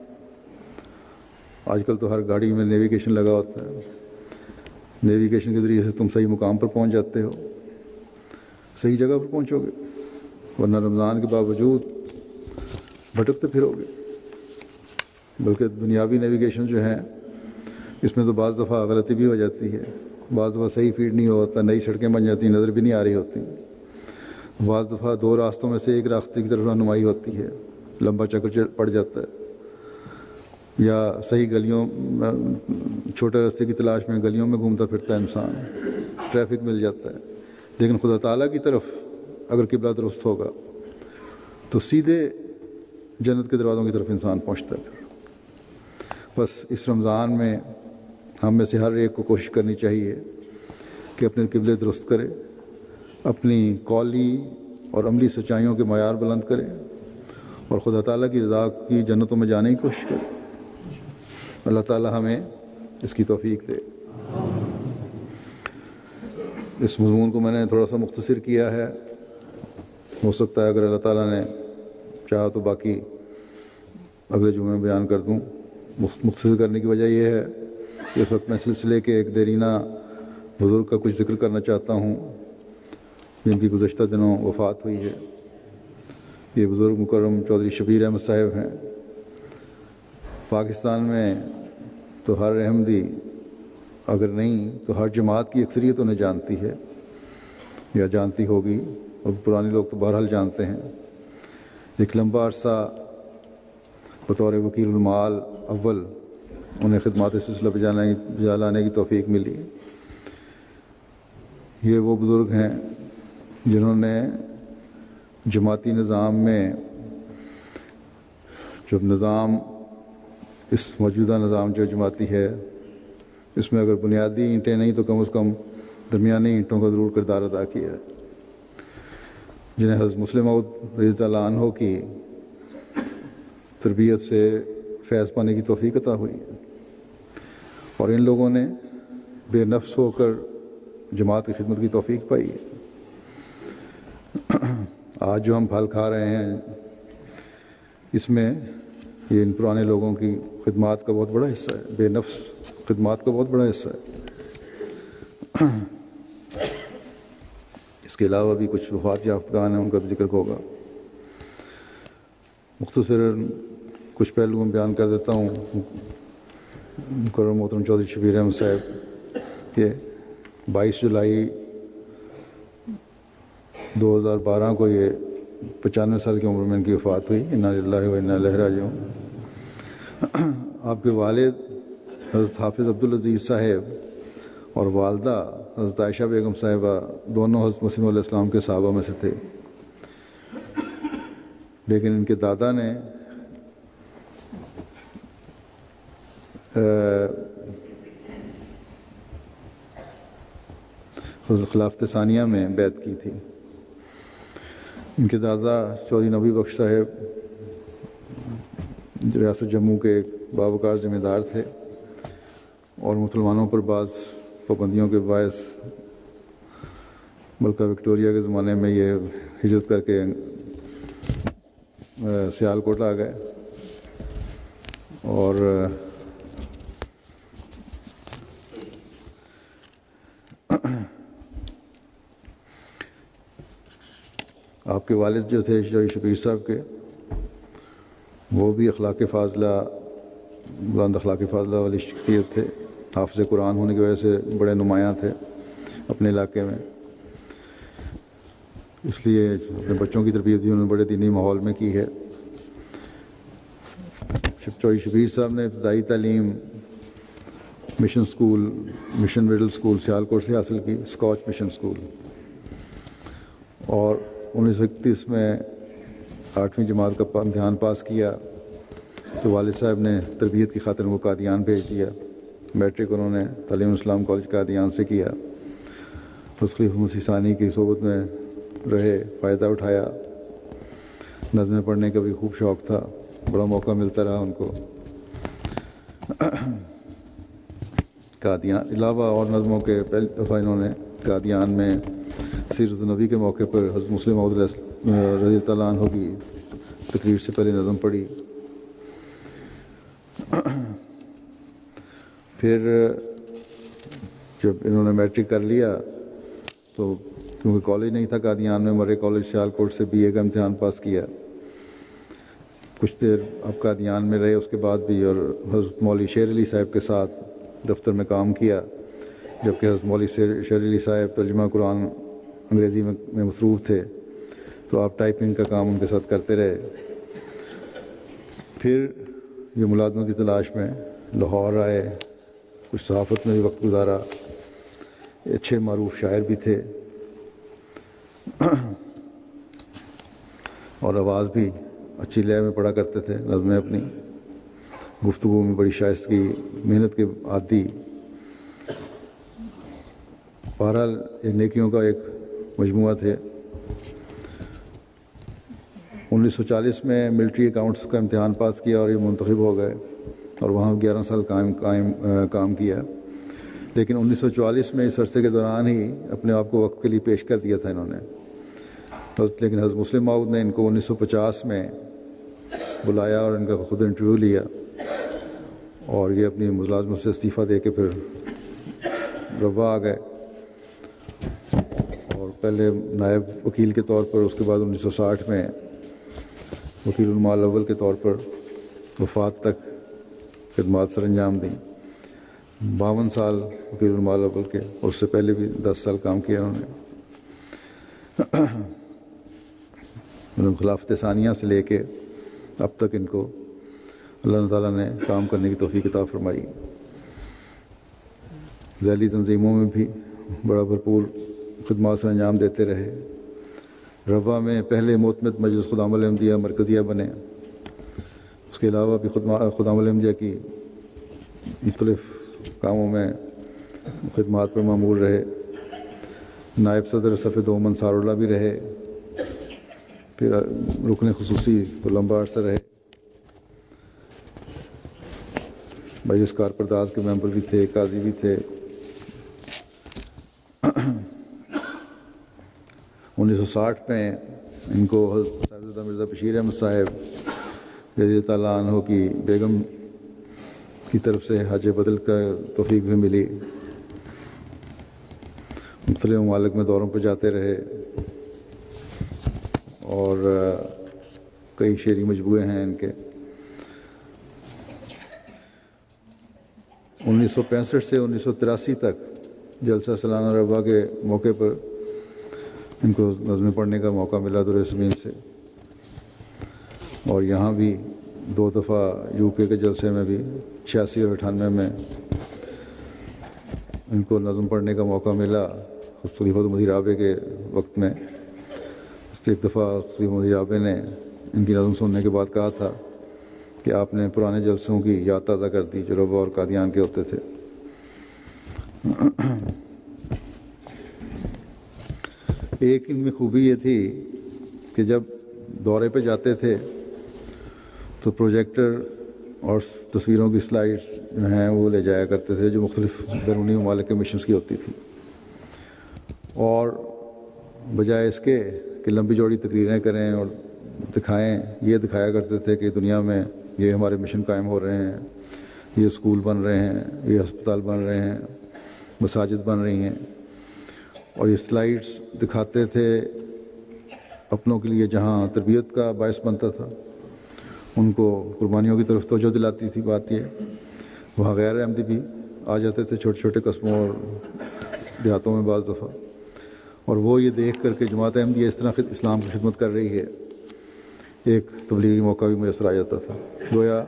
آج کل تو ہر گاڑی میں نیویگیشن لگا ہوتا ہے، نیویگیشن کے ذریعے سے تم صحیح مقام پر پہنچ جاتے ہو، صحیح جگہ پر پہنچو گے. ورنہ رمضان کے باوجود بھٹکتے پھرو گے. بلکہ دنیاوی نیویگیشن جو ہے اس میں تو بعض دفعہ غلطی بھی ہو جاتی ہے، بعض دفعہ صحیح فیڈ نہیں ہوتا، نئی سڑکیں بن جاتی ہیں، نظر بھی نہیں آ رہی ہوتی. بعض دفعہ دو راستوں میں سے ایک راستے کی طرف رہنمائی ہوتی ہے، لمبا چکر پڑ جاتا ہے، یا صحیح گلیوں چھوٹے راستے کی تلاش میں گلیوں میں گھومتا پھرتا ہے انسان، ٹریفک مل جاتا ہے. لیکن خدا تعالیٰ کی طرف اگر قبلہ درست ہوگا تو سیدھے جنت کے دروازوں کی طرف انسان پہنچتا ہے. بس اس رمضان میں ہم میں سے ہر ایک کو کوشش کرنی چاہیے کہ اپنے قبلے درست کرے، اپنی قولی اور عملی سچائیوں کے معیار بلند کرے اور خدا تعالیٰ کی رضا کی جنتوں میں جانے کی کوشش کرے۔ اللہ تعالیٰ ہمیں اس کی توفیق دے۔ اس مضمون کو میں نے تھوڑا سا مختصر کیا ہے، ہو سکتا ہے اگر اللہ تعالیٰ نے چاہا تو باقی اگلے جمعے میں بیان کر دوں۔ مختصر کرنے کی وجہ یہ ہے کہ اس وقت میں سلسلے کے ایک دیرینہ بزرگ کا کچھ ذکر کرنا چاہتا ہوں جن کی گزشتہ دنوں وفات ہوئی ہے۔ یہ بزرگ مکرم چودھری شبیر احمد صاحب ہیں۔ پاکستان میں تو ہر احمدی اگر نہیں تو ہر جماعت کی اکثریت انہیں جانتی ہے یا جانتی ہوگی، اور پرانے لوگ تو بہرحال جانتے ہیں۔ ایک لمبا عرصہ بطور وکیل المعال اول انہیں خدمات سلسلہ بجا لانے کی توفیق ملی۔ یہ وہ بزرگ ہیں جنہوں نے جماعتی نظام میں، جب نظام اس موجودہ نظام جو جماعتی ہے اس میں اگر بنیادی اینٹیں نہیں تو کم از کم درمیانی اینٹوں کا ضرور کردار ادا کیا ہے، جنہیں حضرت مسلم موعود رضی اللہ عنہ کی تربیت سے فیض پانے کی توفیق عطا ہوئی ہے، اور ان لوگوں نے بے نفس ہو کر جماعت کی خدمت کی توفیق پائی ہے۔ آج جو ہم پھل کھا رہے ہیں اس میں یہ ان پرانے لوگوں کی خدمات کا بہت بڑا حصہ ہے، بے نفس خدمات کا بہت بڑا حصہ ہے۔ اس کے علاوہ بھی کچھ وفات یافتگان ہیں، ان کا بھی ذکر ہوگا۔ مختصراً کچھ پہلو میں بیان کر دیتا ہوں۔ مکرم محترم چودھری شبیر احمد صاحب کے 22 جولائی 2012 کو یہ 95 سال کی عمر میں ان کی وفات ہوئی۔ انا للہ و انا الیہ راجعون۔ آپ کے والد حضرت حافظ عبدالعزیز صاحب اور والدہ حضرت عائشہ بیگم صاحبہ دونوں حضرت مسیح علیہ السلام کے صحابہ میں سے تھے، لیکن ان کے دادا نے حضرت خلافت ثانیہ میں بیعت کی تھی۔ ان کے دادا چودھری نبی بخش صاحب ریاست جموں کے ایک باوقار ذمہ دار تھے، اور مسلمانوں پر بعض پابندیوں کے باعث ملکہ وکٹوریہ کے زمانے میں یہ ہجرت کر کے سیالکوٹ آ گئے، اور آپ کے والد جو تھے شبیر صاحب کے، وہ بھی اخلاق فاضلہ، بلند اخلاق فاضلہ والی شخصیت تھے۔ حافظ قرآن ہونے کی وجہ سے بڑے نمایاں تھے اپنے علاقے میں، اس لیے اپنے بچوں کی تربیت بھی انہوں نے بڑے دینی ماحول میں کی ہے۔ چودھری شبیر صاحب نے ابتدائی تعلیم mission school, mission middle school Sialkot سے حاصل کی، اسکاچ مشن اسکول، اور 1931 میں 8ویں جماعت کا امتحان پاس کیا تو والد صاحب نے تربیت کی خاطر وہ قادیان بھیج دیا۔ میٹرک انہوں نے تعلیم اسلام کالج قادیان سے کیا۔ حضرت خلیفہ مسیح ثانی کی صحبت میں رہے، فائدہ اٹھایا۔ نظمیں پڑھنے کا بھی خوب شوق تھا، بڑا موقع ملتا رہا ان کو۔ قادیان علاوہ اور نظموں کے پہلی دفعہ انہوں نے قادیان میں سیرت النبی کے موقع پر حضرت مسلم موعود رضی اللہ عنہ کی تقریر سے پہلے نظم پڑھی۔ پھر جب انہوں نے میٹرک کر لیا تو کیونکہ کالج نہیں تھا قادیان میں، مرے کالج سیالکوٹ سے BA کا امتحان پاس کیا۔ کچھ دیر اب قادیان میں رہے، اس کے بعد بھی، اور حضرت مولوی شیر علی صاحب کے ساتھ دفتر میں کام کیا، جبکہ حضرت مولوی شیر علی صاحب ترجمہ قرآن انگریزی میں مصروف تھے، تو آپ ٹائپنگ کا کام ان کے ساتھ کرتے رہے۔ پھر یہ ملازمت کی تلاش میں لاہور آئے، کچھ صحافت میں بھی وقت گزارا، اچھے معروف شاعر بھی تھے اور آواز بھی اچھی لے میں پڑھا کرتے تھے نظمیں اپنی، گفتگو میں بڑی شائستگی، محنت کے عادی، بہرحال یہ نیکیوں کا ایک مجموعہ تھے۔ 1940 میں ملٹری اکاؤنٹس کا امتحان پاس کیا اور یہ منتخب ہو گئے اور وہاں 11 سال کام کیا، لیکن 1944 میں اس عرصے کے دوران ہی اپنے آپ کو وقف کے لیے پیش کر دیا تھا انہوں نے۔ لیکن حضرت مسلم موعود نے ان کو 1950 میں بلایا اور ان کا خود انٹرویو لیا، اور یہ اپنی ملازمت سے استعفیٰ دے کے پھر روا آ گئے، اور پہلے نائب وکیل کے طور پر، اس کے بعد 1960 میں وکیل المال الاول کے طور پر وفات تک خدمات سر انجام دیں۔ 52 سال وکیل المال الاول کے، اور اس سے پہلے بھی 10 سال کام کیا انہوں نے۔ خلافت ثانیہ سے لے کے اب تک ان کو اللہ تعالیٰ نے کام کرنے کی توفیق عطا فرمائی۔ ذیلی تنظیموں میں بھی بڑا بھرپور خدمات سر انجام دیتے رہے۔ روا میں پہلے معتمد مجلس خدام الاحمدیہ مرکزیہ بنے، اس کے علاوہ بھی خدام الاحمدیہ کی مختلف کاموں میں خدمات پر مامور رہے۔ نائب صدر صف دوم انصار اللہ بھی رہے، پھر رکن خصوصی تو لمبا عرصہ رہے، مجلس کارپرداز کے ممبر بھی تھے، قاضی بھی تھے۔ 1960 میں ان کو حضرت صاحبزادہ مرزا بشیر احمد صاحب رضی اللہ تعالیٰ عنہ کی بیگم کی طرف سے حج بدل کا توفیق بھی ملی۔ مختلف ممالک میں دوروں پہ جاتے رہے، اور کئی شعری مجموعے ہیں ان کے۔ 1965 سے 1983 تک جلسہ سالانہ روا کے موقع پر ان کو نظمیں پڑھنے کا موقع ملا در زمین سے، اور یہاں بھی 2 دفعہ یو کے جلسے میں بھی 86 اور 98 میں ان کو نظم پڑھنے کا موقع ملا خلیفۃ مدیر آبے کے وقت میں۔ اس پہ ایک دفعہ خلیفۃ مدیر آبے نے ان کی نظم سننے کے بعد کہا تھا کہ آپ نے پرانے جلسوں کی یاد تازہ کر دی جو روا اور قادیان کے ہوتے تھے۔ ایک ان میں خوبی یہ تھی کہ جب دورے پہ جاتے تھے تو پروجیکٹر اور تصویروں کی سلائڈز جو ہیں وہ لے جایا کرتے تھے، جو مختلف بیرونی ممالک کے مشنز کی ہوتی تھی، اور بجائے اس کے کہ لمبی چوڑی تقریریں کریں اور دکھائیں، یہ دکھایا کرتے تھے کہ دنیا میں یہ ہمارے مشن قائم ہو رہے ہیں، یہ اسکول بن رہے ہیں، یہ ہسپتال بن رہے ہیں، مساجد بن رہی ہیں، اور یہ سلائڈز دکھاتے تھے اپنوں کے لیے جہاں تربیت کا باعث بنتا تھا، ان کو قربانیوں کی طرف توجہ دلاتی تھی۔ بات یہ وہاں غیر احمدی بھی آ جاتے تھے چھوٹے چھوٹے قصبوں اور دیہاتوں میں بعض دفعہ، اور وہ یہ دیکھ کر کہ جماعت احمدیہ اس طرح اسلام کی خدمت کر رہی ہے، ایک تبلیغی موقع بھی میسر آ جاتا تھا۔ گویا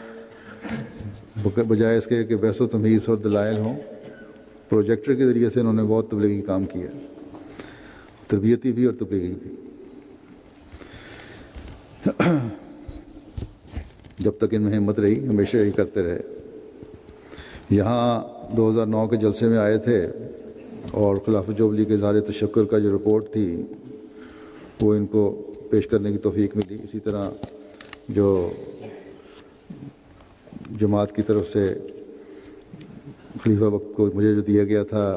بجائے اس کے کہ بحث و تمہیز اور دلائل ہوں، پروجیکٹر کے ذریعے سے انہوں نے بہت تبلیغی کام کیا، تربیتی بھی اور تبلیغی بھی۔ جب تک ان میں ہمت رہی ہمیشہ یہی کرتے رہے۔ یہاں 2009 کے جلسے میں آئے تھے، اور خلافت جوبلی کے اظہار تشکر کا جو رپورٹ تھی وہ ان کو پیش کرنے کی توفیق ملی۔ اسی طرح جو جماعت کی طرف سے خلیفہ وقت کو مجھے جو دیا گیا تھا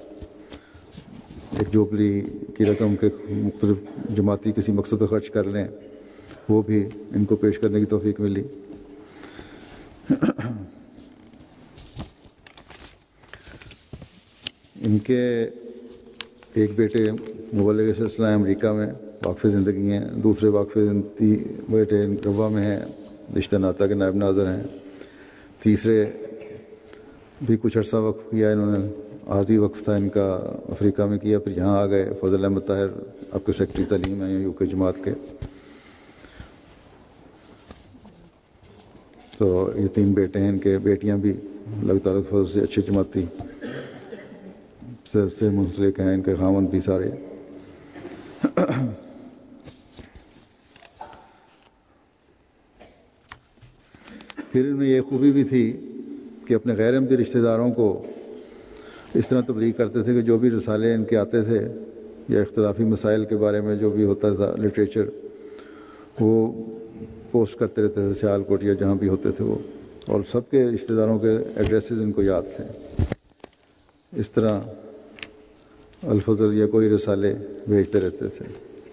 ایک جوبلی کی رقم کے مختلف جماعتی کسی مقصد پہ خرچ کر لیں، وہ بھی ان کو پیش کرنے کی توفیق ملی۔ ان کے ایک بیٹے مبلغ سلسلہ امریکہ میں واقف زندگی ہیں، دوسرے واقف بیٹے روا میں ہیں، رشتہ ناطہ کے نائب ناظر ہیں، تیسرے بھی کچھ عرصہ وقف کیا انہوں نے، عارضی وقف تھا ان کا، افریقہ میں کیا، پھر یہاں آ گئے۔ فضل احمد طاہر آپ کے سیکرٹری تعلیم ہیں یو کے جماعت کے۔ تو یہ 3 بیٹے ہیں ان کے، بیٹیاں بھی اللہ تعالیٰ کے فضل سے اچھے جماعتی سے منسلک ہیں، ان کے خاوند بھی سارے۔ پھر ان میں یہ خوبی بھی تھی کہ اپنے غیر احمدی رشتہ داروں کو اس طرح تبلیغ کرتے تھے کہ جو بھی رسالے ان کے آتے تھے یا اختلافی مسائل کے بارے میں جو بھی ہوتا تھا لٹریچر، وہ پوسٹ کرتے رہتے تھے سیال کوٹ یا جہاں بھی ہوتے تھے وہ، اور سب کے رشتہ داروں کے ایڈریسز ان کو یاد تھے۔ اس طرح الفضل یا کوئی رسالے بھیجتے رہتے تھے۔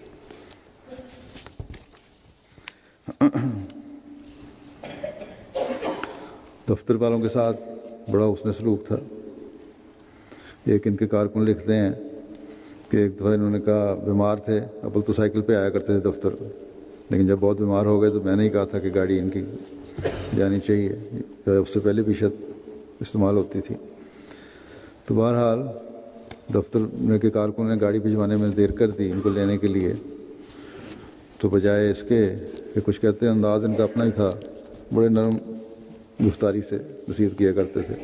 دفتر والوں کے ساتھ بڑا حسن سلوک تھا۔ ایک ان کے کارکن لکھتے ہیں کہ ایک دفعہ انہوں نے کہا بیمار تھے، اول تو سائیکل پہ آیا کرتے تھے دفتر، لیکن جب بہت بیمار ہو گئے تو میں نے ہی کہا تھا کہ گاڑی ان کی جانی چاہیے، اس سے پہلے بھی شاید استعمال ہوتی تھی۔ تو بہرحال دفتر میں کے کارکن نے گاڑی بھجوانے میں دیر کر دی ان کو لینے کے لیے، تو بجائے اس کے کہ کچھ کہتے ہیں، انداز ان کا اپنا ہی تھا، بڑے نرم گفتاری سے نصیحت کیا کرتے تھے۔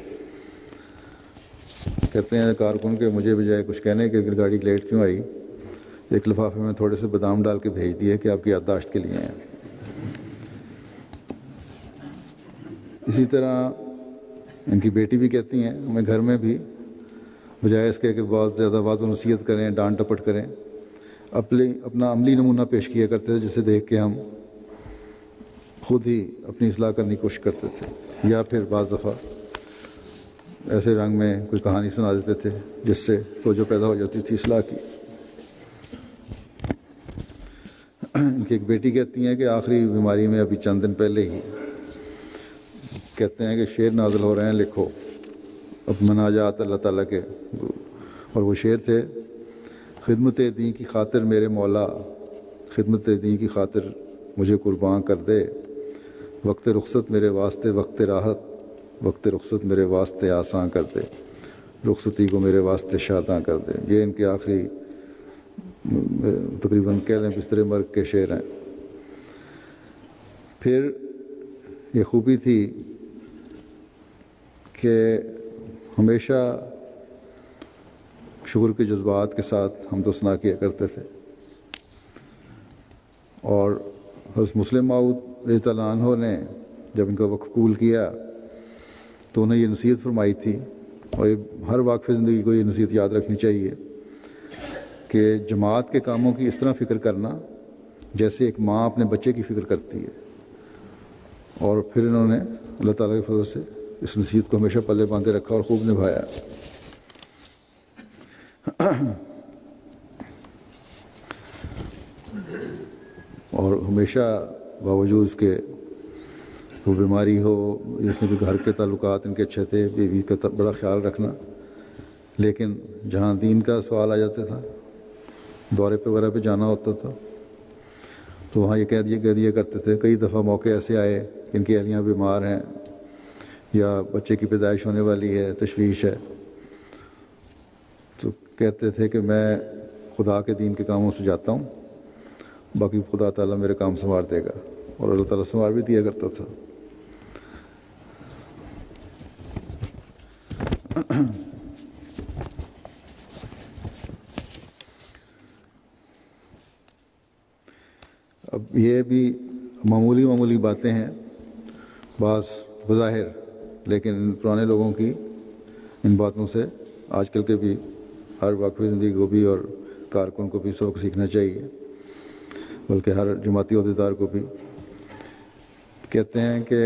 کہتے ہیں کارکن کہ مجھے بجائے کچھ کہنے کہ گاڑی لیٹ کیوں آئی، ایک لفافے میں تھوڑے سے بادام ڈال کے بھیج دیے کہ آپ کی یادداشت کے لیے ہیں۔ اسی طرح ان کی بیٹی بھی کہتی ہیں ہمیں گھر میں بھی بجائے اس کے کہ بہت زیادہ واضح و نصیحت کریں، ڈانٹ ٹپٹ کریں، اپنا عملی نمونہ پیش کیا کرتے تھے جسے دیکھ کے ہم خود ہی اپنی اصلاح کرنے کی کوشش کرتے تھے، یا پھر بعض دفعہ ایسے رنگ میں کوئی کہانی سنا دیتے تھے جس سے توجہ پیدا ہو جاتی تھی اصلاح کی۔ ان کی ایک بیٹی کہتی ہیں کہ آخری بیماری میں ابھی چند دن پہلے ہی کہتے ہیں کہ شعر نازل ہو رہے ہیں، لکھو اب مناجات اللہ تعالیٰ کے، اور وہ شعر تھے، خدمت دین کی خاطر میرے مولا، خدمت دین کی خاطر مجھے قربان کر دے، وقت رخصت میرے واسطے وقت راحت، وقت رخصت میرے واسطے آساں کر دے، رخصتی کو میرے واسطے شاداں کر دے۔ یہ ان کے آخری تقریباً کہہ لیں بستر مرگ کے شعر ہیں۔ پھر یہ خوبی تھی کہ ہمیشہ شکر کے جذبات کے ساتھ حمد و ثنا کیا کرتے تھے، اور حضرت مسلم موعود رضی اللہ عنہ نے جب ان کا وقف قبول کیا تو انہیں یہ نصیحت فرمائی تھی، اور یہ ہر واقف زندگی کو یہ نصیحت یاد رکھنی چاہیے کہ جماعت کے کاموں کی اس طرح فکر کرنا جیسے ایک ماں اپنے بچے کی فکر کرتی ہے۔ اور پھر انہوں نے اللہ تعالیٰ کے فضل سے اس نصیحت کو ہمیشہ پلے باندھے رکھا اور خوب نبھایا۔ اور ہمیشہ باوجود اس کے وہ بیماری ہو، اس میں بھی گھر کے تعلقات ان کے اچھے تھے، بیوی کا بڑا خیال رکھنا، لیکن جہاں دین کا سوال آ جاتا تھا، دورے پہ وغیرہ پہ جانا ہوتا تھا، تو وہاں یہ کہہ دیا کرتے تھے۔ کئی دفعہ موقع ایسے آئے کہ ان کی اہلیاں بیمار ہیں یا بچے کی پیدائش ہونے والی ہے، تشویش ہے، تو کہتے تھے کہ میں خدا کے دین کے کاموں سے جاتا ہوں، باقی خدا تعالیٰ میرے کام سنوار دے گا، اور اللہ تعالیٰ سنوار بھی دیا کرتا تھا۔ اب یہ بھی معمولی باتیں ہیں بعض بظاہر، لیکن پرانے لوگوں کی ان باتوں سے آج کل کے بھی ہر واقعی زندگی کو بھی اور کارکن کو بھی سبق سیکھنا چاہیے، بلکہ ہر جماعتی عہدیدار کو بھی۔ کہتے ہیں کہ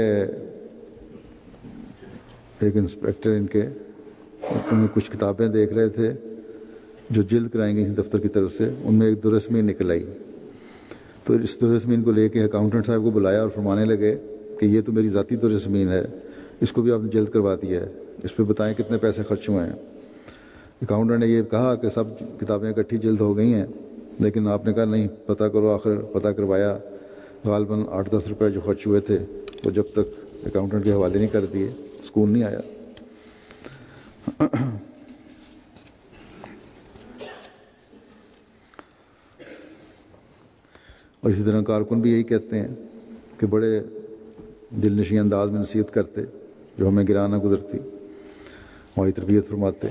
ایک انسپیکٹر ان کے کچھ کتابیں دیکھ رہے تھے جو جلد کرائیں گی دفتر کی طرف سے، ان میں ایک درسمین نکل آئی، تو اس درسمین کو لے کے اکاؤنٹنٹ صاحب کو بلایا اور فرمانے لگے کہ یہ تو میری ذاتی درسمین ہے، اس کو بھی آپ نے جلد کروا دیا ہے، اس پہ بتائیں کتنے پیسے خرچ ہوئے ہیں۔ اکاؤنٹنٹ نے یہ کہا کہ سب کتابیں اکٹھی جلد ہو گئی ہیں، لیکن آپ نے کہا نہیں، پتہ کرو۔ آخر پتہ کروایا، غالباً 8-10 روپے جو خرچ ہوئے تھے وہ جب تک اکاؤنٹنٹ کے حوالے نہیں کر دیے سکون نہیں آیا۔ اور اسی طرح کارکن بھی یہی کہتے ہیں کہ بڑے دل نشین انداز میں نصیحت کرتے جو ہمیں گرا نہ گزرتی، ہماری تربیت فرماتے،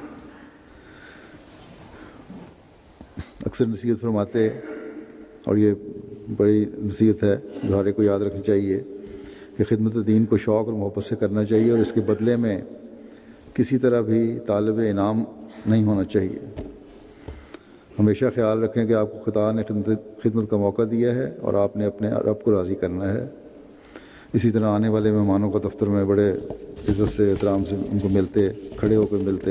اکثر نصیحت فرماتے، اور یہ بڑی نصیحت ہے جو ہر ایک کو یاد رکھنی چاہیے کہ خدمت دین کو شوق اور محبت سے کرنا چاہیے، اور اس کے بدلے میں کسی طرح بھی طالب انعام نہیں ہونا چاہیے۔ ہمیشہ خیال رکھیں کہ آپ کو خدا نے خدمت کا موقع دیا ہے اور آپ نے اپنے رب کو راضی کرنا ہے۔ اسی طرح آنے والے مہمانوں کا دفتر میں بڑے عزت سے احترام سے ان کو ملتے، کھڑے ہو کر ملتے،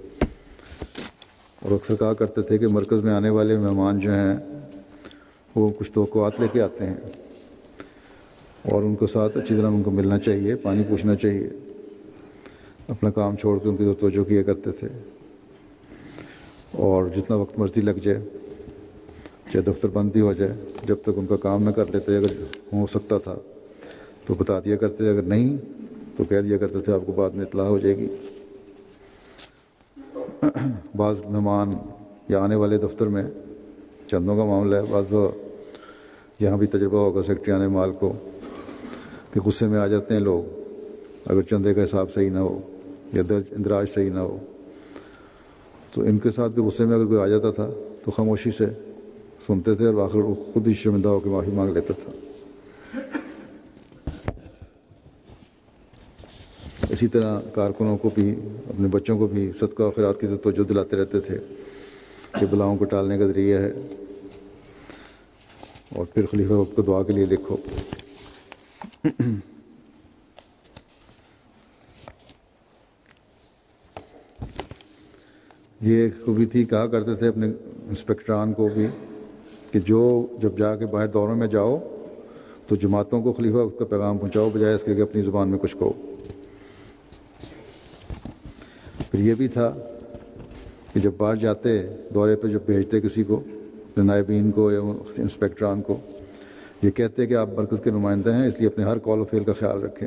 اور اکثر کہا کرتے تھے کہ مرکز میں آنے والے مہمان جو ہیں وہ کچھ توقعات لے کے آتے ہیں اور ان کے ساتھ اچھی طرح ان کو ملنا چاہیے، پانی پوچھنا چاہیے، اپنا کام چھوڑ کے ان کی توجہ کیا کرتے تھے، اور جتنا وقت مرضی لگ جائے، چاہے دفتر بند بھی ہو جائے، جب تک ان کا کام نہ کر لیتے، اگر ہو سکتا تھا تو بتا دیا کرتے، اگر نہیں تو کہہ دیا کرتے تھے آپ کو بعد میں اطلاع ہو جائے گی۔ بعض مہمان یا آنے والے دفتر میں چندوں کا معاملہ ہے، بعض یہاں بھی تجربہ ہوگا سیکرٹریان مال کو کہ غصے میں آ جاتے ہیں لوگ اگر چندے کا حساب صحیح نہ ہو یا اندراج صحیح نہ ہو، تو ان کے ساتھ بھی غصے میں اگر کوئی آ جاتا تھا تو خاموشی سے سنتے تھے اور آخر وہ خود ہی شرمندہ ہو کے معافی مانگ لیتا تھا۔ اسی طرح کارکنوں کو بھی، اپنے بچوں کو بھی صدقہ و خیرات کی توجہ دلاتے رہتے تھے کہ بلاؤں کو ٹالنے کا ذریعہ ہے، اور پھر خلیفہ وقت کو دعا کے لیے لکھو۔ یہ خوبی تھی، کہا کرتے تھے اپنے انسپکٹران کو بھی کہ جب جا کے باہر دوروں میں جاؤ تو جماعتوں کو خلیفہ وقت کا پیغام پہنچاؤ، بجائے اس کے کہ اپنی زبان میں کچھ کہو۔ پھر یہ بھی تھا کہ جب باہر جاتے دورے پہ، جب بھیجتے کسی کو، نائبین کو یا انسپکٹران کو، یہ کہتے کہ آپ مرکز کے نمائندہ ہیں، اس لیے اپنے ہر کال و فعل کا خیال رکھیں۔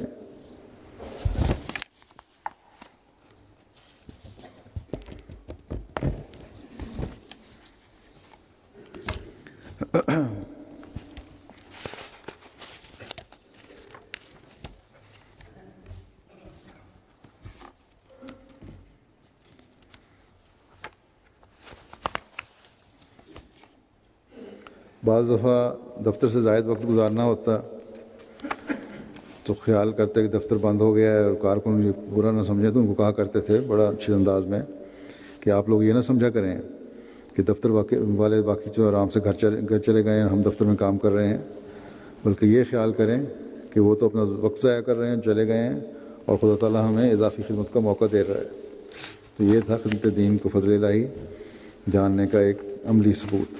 بعض دفعہ دفتر سے زائد وقت گزارنا ہوتا تو خیال کرتے کہ دفتر بند ہو گیا ہے، اور کارکن یہ برا نہ سمجھیں تو ان کو کہا کرتے تھے بڑا اچھے انداز میں کہ آپ لوگ یہ نہ سمجھا کریں کہ دفتر والے باقی جو آرام سے گھر چلے گئے ہیں، ہم دفتر میں کام کر رہے ہیں، بلکہ یہ خیال کریں کہ وہ تو اپنا وقت ضائع کر رہے ہیں، چلے گئے ہیں، اور خدا تعالیٰ ہمیں اضافی خدمت کا موقع دے رہا ہے۔ تو یہ تھا خدمت دین کو فضل الہی جاننے کا ایک عملی ثبوت۔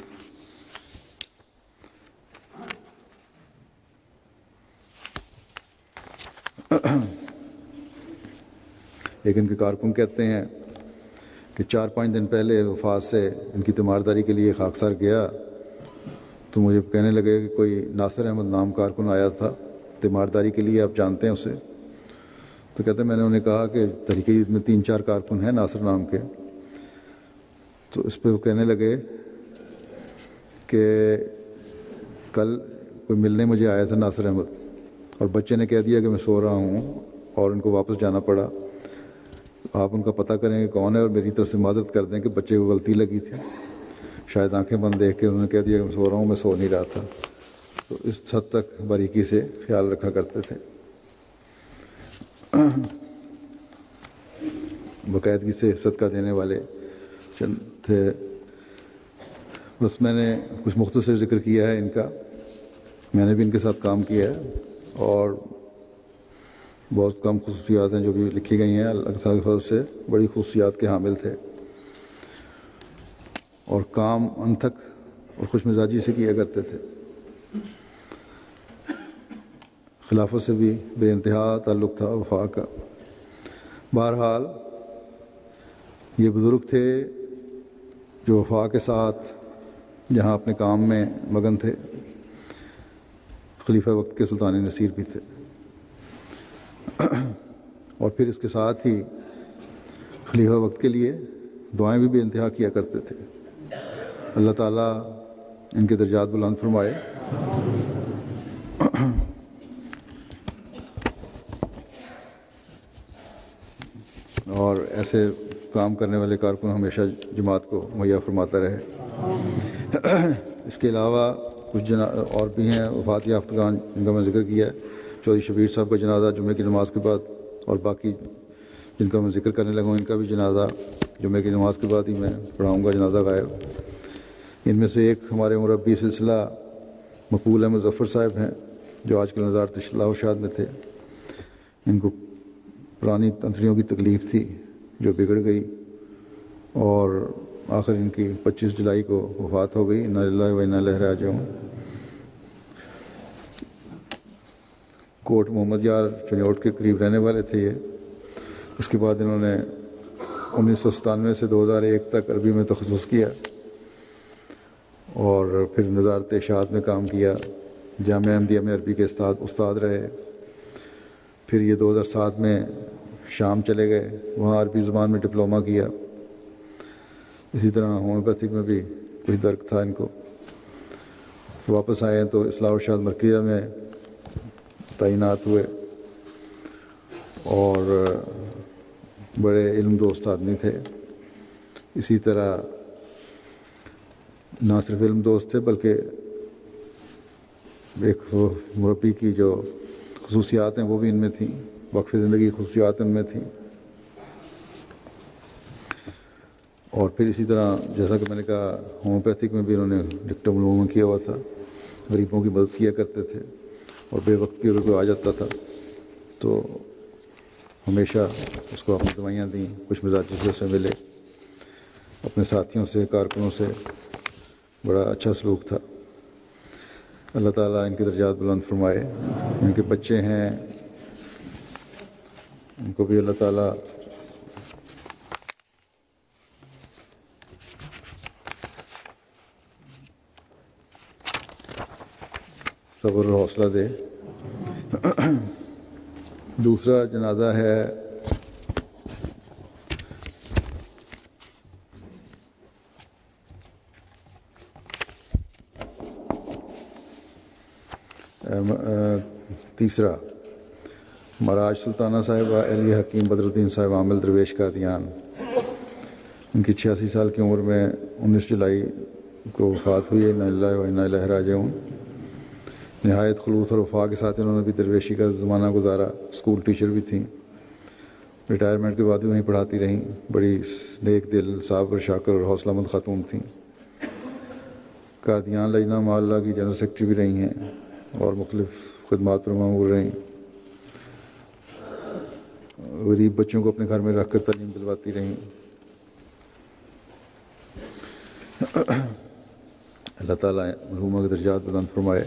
ایک ان کے کارکن کہتے ہیں کہ 4-5 دن پہلے وفات سے ان کی تیمارداری کے لیے خاکسار گیا تو مجھے کہنے لگے کہ کوئی ناصر احمد نام کارکن آیا تھا تیمارداری کے لیے، آپ جانتے ہیں اسے؟ تو کہتے ہیں میں نے انہیں کہا کہ تحریک جدید میں 3-4 کارکن ہیں ناصر نام کے۔ تو اس پہ وہ کہنے لگے کہ کل کوئی ملنے مجھے آیا تھا ناصر احمد، اور بچے نے کہہ دیا کہ میں سو رہا ہوں اور ان کو واپس جانا پڑا، آپ ان کا پتہ کریں کہ کون ہے اور میری طرف سے مدد کر دیں کہ بچے کو غلطی لگی تھی، شاید آنکھیں بند دیکھ کے انہوں نے کہہ دیا کہ میں سو رہا ہوں، میں سو نہیں رہا تھا۔ تو اس حد تک باریکی سے خیال رکھا کرتے تھے، باقاعدگی سے صدقہ دینے والے چند تھے۔ بس میں نے کچھ مختصر ذکر کیا ہے ان کا، میں نے بھی ان کے ساتھ کام کیا ہے، اور بہت کم خصوصیات ہیں جو بھی لکھی گئی ہیں، اللہ تعالیٰ کے فضل سے بڑی خصوصیات کے حامل تھے، اور کام انتھک اور خوش مزاجی سے کیا کرتے تھے، خلافت سے بھی بے انتہا تعلق تھا وفا کا۔ بہرحال یہ بزرگ تھے جو وفا کے ساتھ جہاں اپنے کام میں مگن تھے، خلیفہ وقت کے سلطان نصیر بھی تھے، اور پھر اس کے ساتھ ہی خلیفہ وقت کے لیے دعائیں بھی بے انتہا کیا کرتے تھے۔ اللہ تعالیٰ ان کے درجات بلند فرمائے۔ اور ایسے کام کرنے والے کارکن ہمیشہ جماعت کو مہیا فرماتا رہے۔ اس کے علاوہ کچھ اور بھی ہیں وفات یافتگان جن کا میں ذکر کیا ہے، چودھری شبیر صاحب کا جنازہ جمعے کی نماز کے بعد، اور باقی جن کا میں ذکر کرنے لگا ہوں ان کا بھی جنازہ جمعہ کی نماز کے بعد ہی میں پڑھاؤں گا جنازہ غائب۔ ان میں سے ایک ہمارے مربی سلسلہ مقبول احمد ظفر صاحب ہیں جو آج کل نظارت اصلاح و ارشاد میں تھے۔ ان کو پرانی تنتریوں کی تکلیف تھی جو بگڑ گئی اور آخر ان کی 25 جولائی کو وفات ہو گئی۔ انا للہ و انا الیہ راجعون۔ کوٹ محمد یار چنوٹ کے قریب رہنے والے تھے یہ۔ اس کے بعد انہوں نے 1997 سے 2001 تک عربی میں تخصص کیا اور پھر نظارت ارشاد میں کام کیا، جامعہ احمدیہ میں عربی کے استاد رہے۔ پھر یہ 2007 میں شام چلے گئے، وہاں عربی زبان میں ڈپلومہ کیا۔ اسی طرح ہومیوپیتھک میں بھی کچھ درک تھا ان کو۔ واپس آئے تو اصلاح و ارشاد مرکزیہ میں تعینات ہوئے اور بڑے علم دوست آدمی تھے۔ اسی طرح نہ صرف علم دوست تھے بلکہ ایک مربی کی جو خصوصیات ہیں وہ بھی ان میں تھیں، وقف زندگی کی خصوصیات ان میں تھیں۔ اور پھر اسی طرح جیسا کہ میں نے کہا ہومیوپیتھک میں بھی انہوں نے ڈپلومہ کیا ہوا تھا، غریبوں کی مدد کیا کرتے تھے اور بے وقت بھی اگر کوئی آ جاتا تھا تو ہمیشہ اس کو اپنی دوائیاں دیں، کچھ مزاجی سے ملے، اپنے ساتھیوں سے کارکنوں سے بڑا اچھا سلوک تھا۔ اللہ تعالیٰ ان کے درجات بلند فرمائے۔ ان کے بچے ہیں ان کو بھی اللہ تعالیٰ صبر اور حوصلہ دے۔ دوسرا جنازہ ہے تیسرا مراج سلطانہ صاحبہ اہلیہ حکیم بدر الدین صاحب عامل درویش قادیان۔ ان کی 86 سال کی عمر میں 19 جولائی کو وفات ہوئی ہے۔ انا للہ و انا الیہ راجعون۔ نہایت خلوص اور وفا کے ساتھ انہوں نے بھی درویشی کا زمانہ گزارا، اسکول ٹیچر بھی تھیں، ریٹائرمنٹ کے بعد بھی وہیں پڑھاتی رہیں۔ بڑی نیک دل، صابر، شاکر اور حوصلہ مند خاتون تھیں۔ قادیان لجنہ معلّہ کی جنرل سیکرٹری بھی رہی ہیں اور مختلف خدمات پر مامور رہیں۔ غریب بچوں کو اپنے گھر میں رکھ کر تعلیم دلواتی رہیں۔ اللہ تعالیٰ مرحومہ کے درجات بلند فرمائے۔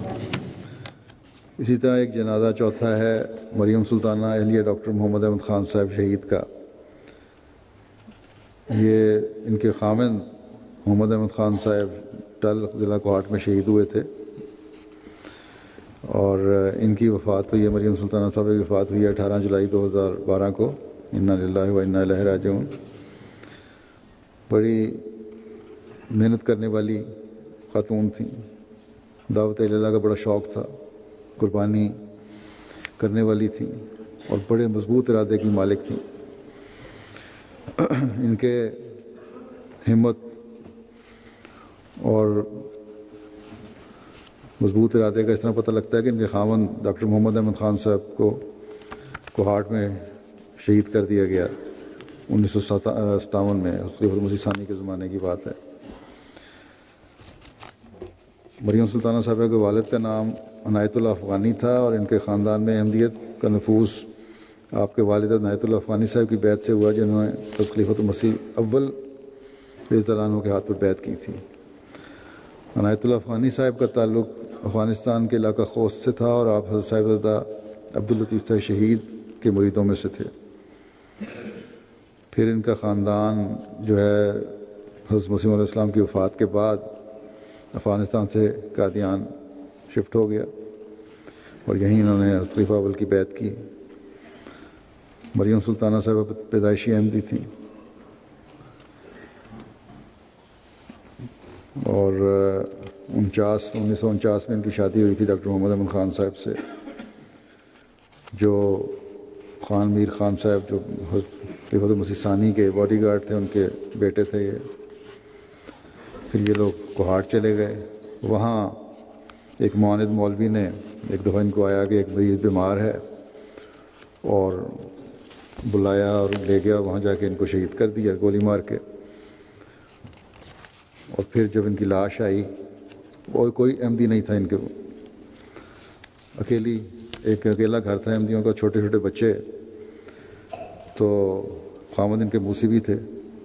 اسی طرح ایک جنازہ چوتھا ہے مریم سلطانہ اہلیہ ڈاکٹر محمد احمد خان صاحب شہید کا۔ یہ ان کے خامند محمد احمد خان صاحب ٹل ضلع کوہاٹ میں شہید ہوئے تھے اور ان کی وفات ہوئی ہے، مریم سلطانہ صاحب کی وفات ہوئی ہے 18 جولائی 2012 کو۔ انا للہ و انا الیہ راجعون۔ بڑی محنت کرنے والی خاتون تھیں، دعوت اللہ کا بڑا شوق تھا، قربانی کرنے والی تھیں اور بڑے مضبوط ارادے کی مالک تھیں۔ ان کے ہمت اور مضبوط ارادے کا اس طرح پتہ لگتا ہے کہ ان کے خاوند ڈاکٹر محمد احمد خان صاحب کو کوہاٹ میں شہید کر دیا گیا 1957 میں، خلیفۃ المسیح ثانی کے زمانے کی بات ہے۔ مریم سلطانہ صاحبہ کے والد کا نام عنایت اللہ افغانی تھا اور ان کے خاندان میں احمدیت کا نفوذ آپ کے والد عنایت اللہ افغانی صاحب کی بیعت سے ہوا، جنہوں نے خلیفۃ المسیح اول رضی اللہ عنہ کے ہاتھ پر بیعت کی تھی۔ عنایت اللہ افغانی صاحب کا تعلق افغانستان کے علاقہ خوست سے تھا اور آپ حضرت صاحبزادہ عبداللطیف صاحب شہید کے مریدوں میں سے تھے۔ پھر ان کا خاندان جو ہے حضرت مسیح علیہ السلام کی وفات کے بعد افغانستان سے قادیان شفٹ ہو گیا اور یہیں انہوں نے حضرت خلیفہ اول کی بیعت کی۔ مریم سلطانہ صاحبہ پیدائشی احمدی تھیں اور 1949 میں ان کی شادی ہوئی تھی ڈاکٹر محمد احمد خان صاحب سے، جو خان میر خان صاحب جو حضرت خلیفۃ المسیح ثانی کے باڈی گارڈ تھے، ان کے بیٹے تھے یہ۔ پھر یہ لوگ کوہاٹ چلے گئے، وہاں ایک معاند مولوی نے ایک دفعہ ان کو آیا کہ ایک مریض بیمار ہے اور بلایا اور لے گیا، وہاں جا کے ان کو شہید کر دیا گولی مار کے۔ اور پھر جب ان کی لاش آئی، اور کوئی احمدی نہیں تھا ان کے، اکیلا گھر تھا احمدیوں کا، چھوٹے چھوٹے بچے، تو خامد ان کے موسی بھی تھے،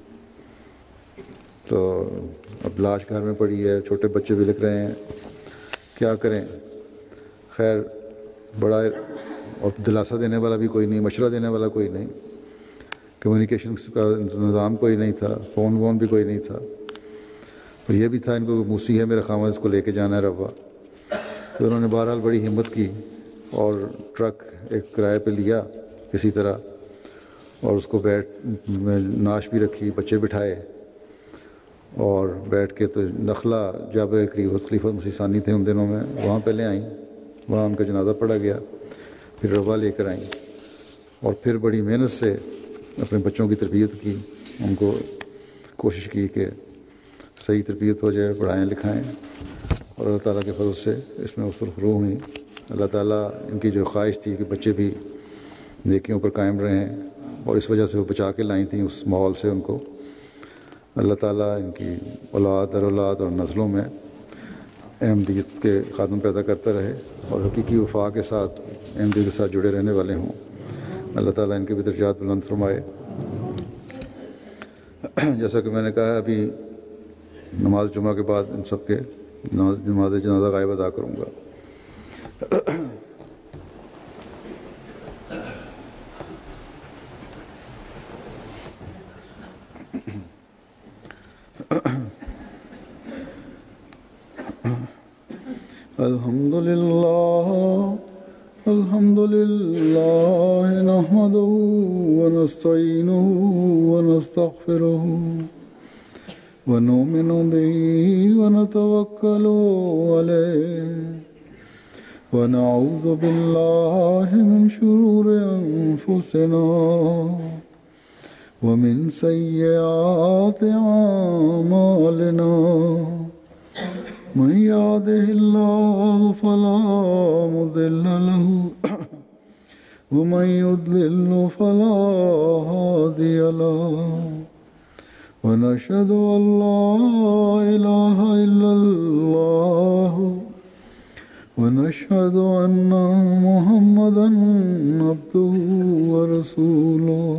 تو اب لاش گھر میں پڑی ہے، چھوٹے بچے بھی لکھ رہے ہیں، کیا کریں؟ خیر بڑا، اور دلاسا دینے والا بھی کوئی نہیں، مشورہ دینے والا کوئی نہیں، کمیونیکیشن کا نظام کوئی نہیں تھا، فون وون بھی کوئی نہیں تھا، اور یہ بھی تھا ان کو موسی ہے میرا خامد، اس کو لے کے جانا ہے روا۔ تو انہوں نے بہرحال بڑی ہمت کی اور ٹرک ایک کرائے پہ لیا کسی طرح، اور اس کو ناش بھی رکھی، بچے بٹھائے، اور بیٹھ کے تو نخلا جب قریب خلیفہ مسیح ثانی تھے ان دنوں میں، وہاں پہ لے آئیں، وہاں ان کا جنازہ پڑھا گیا، پھر روا لے کر آئیں، اور پھر بڑی محنت سے اپنے بچوں کی تربیت کی، ان کو کوشش کی کہ صحیح تربیت ہو جائے، پڑھائیں لکھائیں، اور اللہ تعالیٰ کے فضل سے اس میں وصول فروغ ہوئی۔ اللہ تعالیٰ ان کی جو خواہش تھی کہ بچے بھی نیکیوں پر قائم رہیں، اور اس وجہ سے وہ بچا کے لائیں تھیں اس ماحول سے ان کو، اللہ تعالیٰ ان کی اولاد در اولاد اور نسلوں میں احمدیت کے خادم پیدا کرتا رہے، اور حقیقی وفا کے ساتھ احمدیت کے ساتھ جڑے رہنے والے ہوں۔ اللہ تعالیٰ ان کے بھی درجات بلند فرمائے۔ جیسا کہ میں نے کہا، ابھی نماز جمعہ کے بعد ان سب کے نماز جنازہ غائب ادا کروں گا۔ الحمد لله نحمده ونستعينه ونستغفره ونؤمن به ونتوكل عليه ونعوذ بالله من شرور أنفسنا ومن سيئات أعمالنا، من يهده الله فلا مضل له ومن يضلل فلا هادي له، ونشهد أن لا إله إلا الله ونشهد أن محمدا عبده ورسوله۔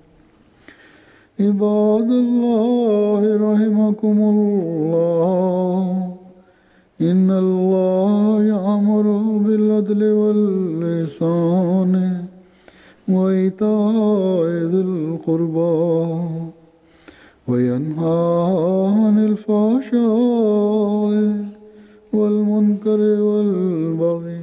عباد الله رحمكم الله، إن الله يأمر بالعدل والإحسان وإيتاء ذي القربى وينهى عن الفحشاء والمنكر والبغي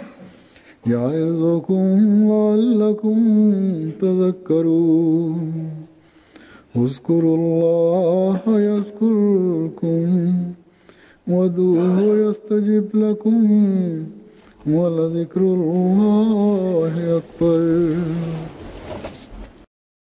يعظكم لعلكم تذكرون۔ اذكروا الله يذكركم وادعوه يستجب لكم ولذكر الله أكبر۔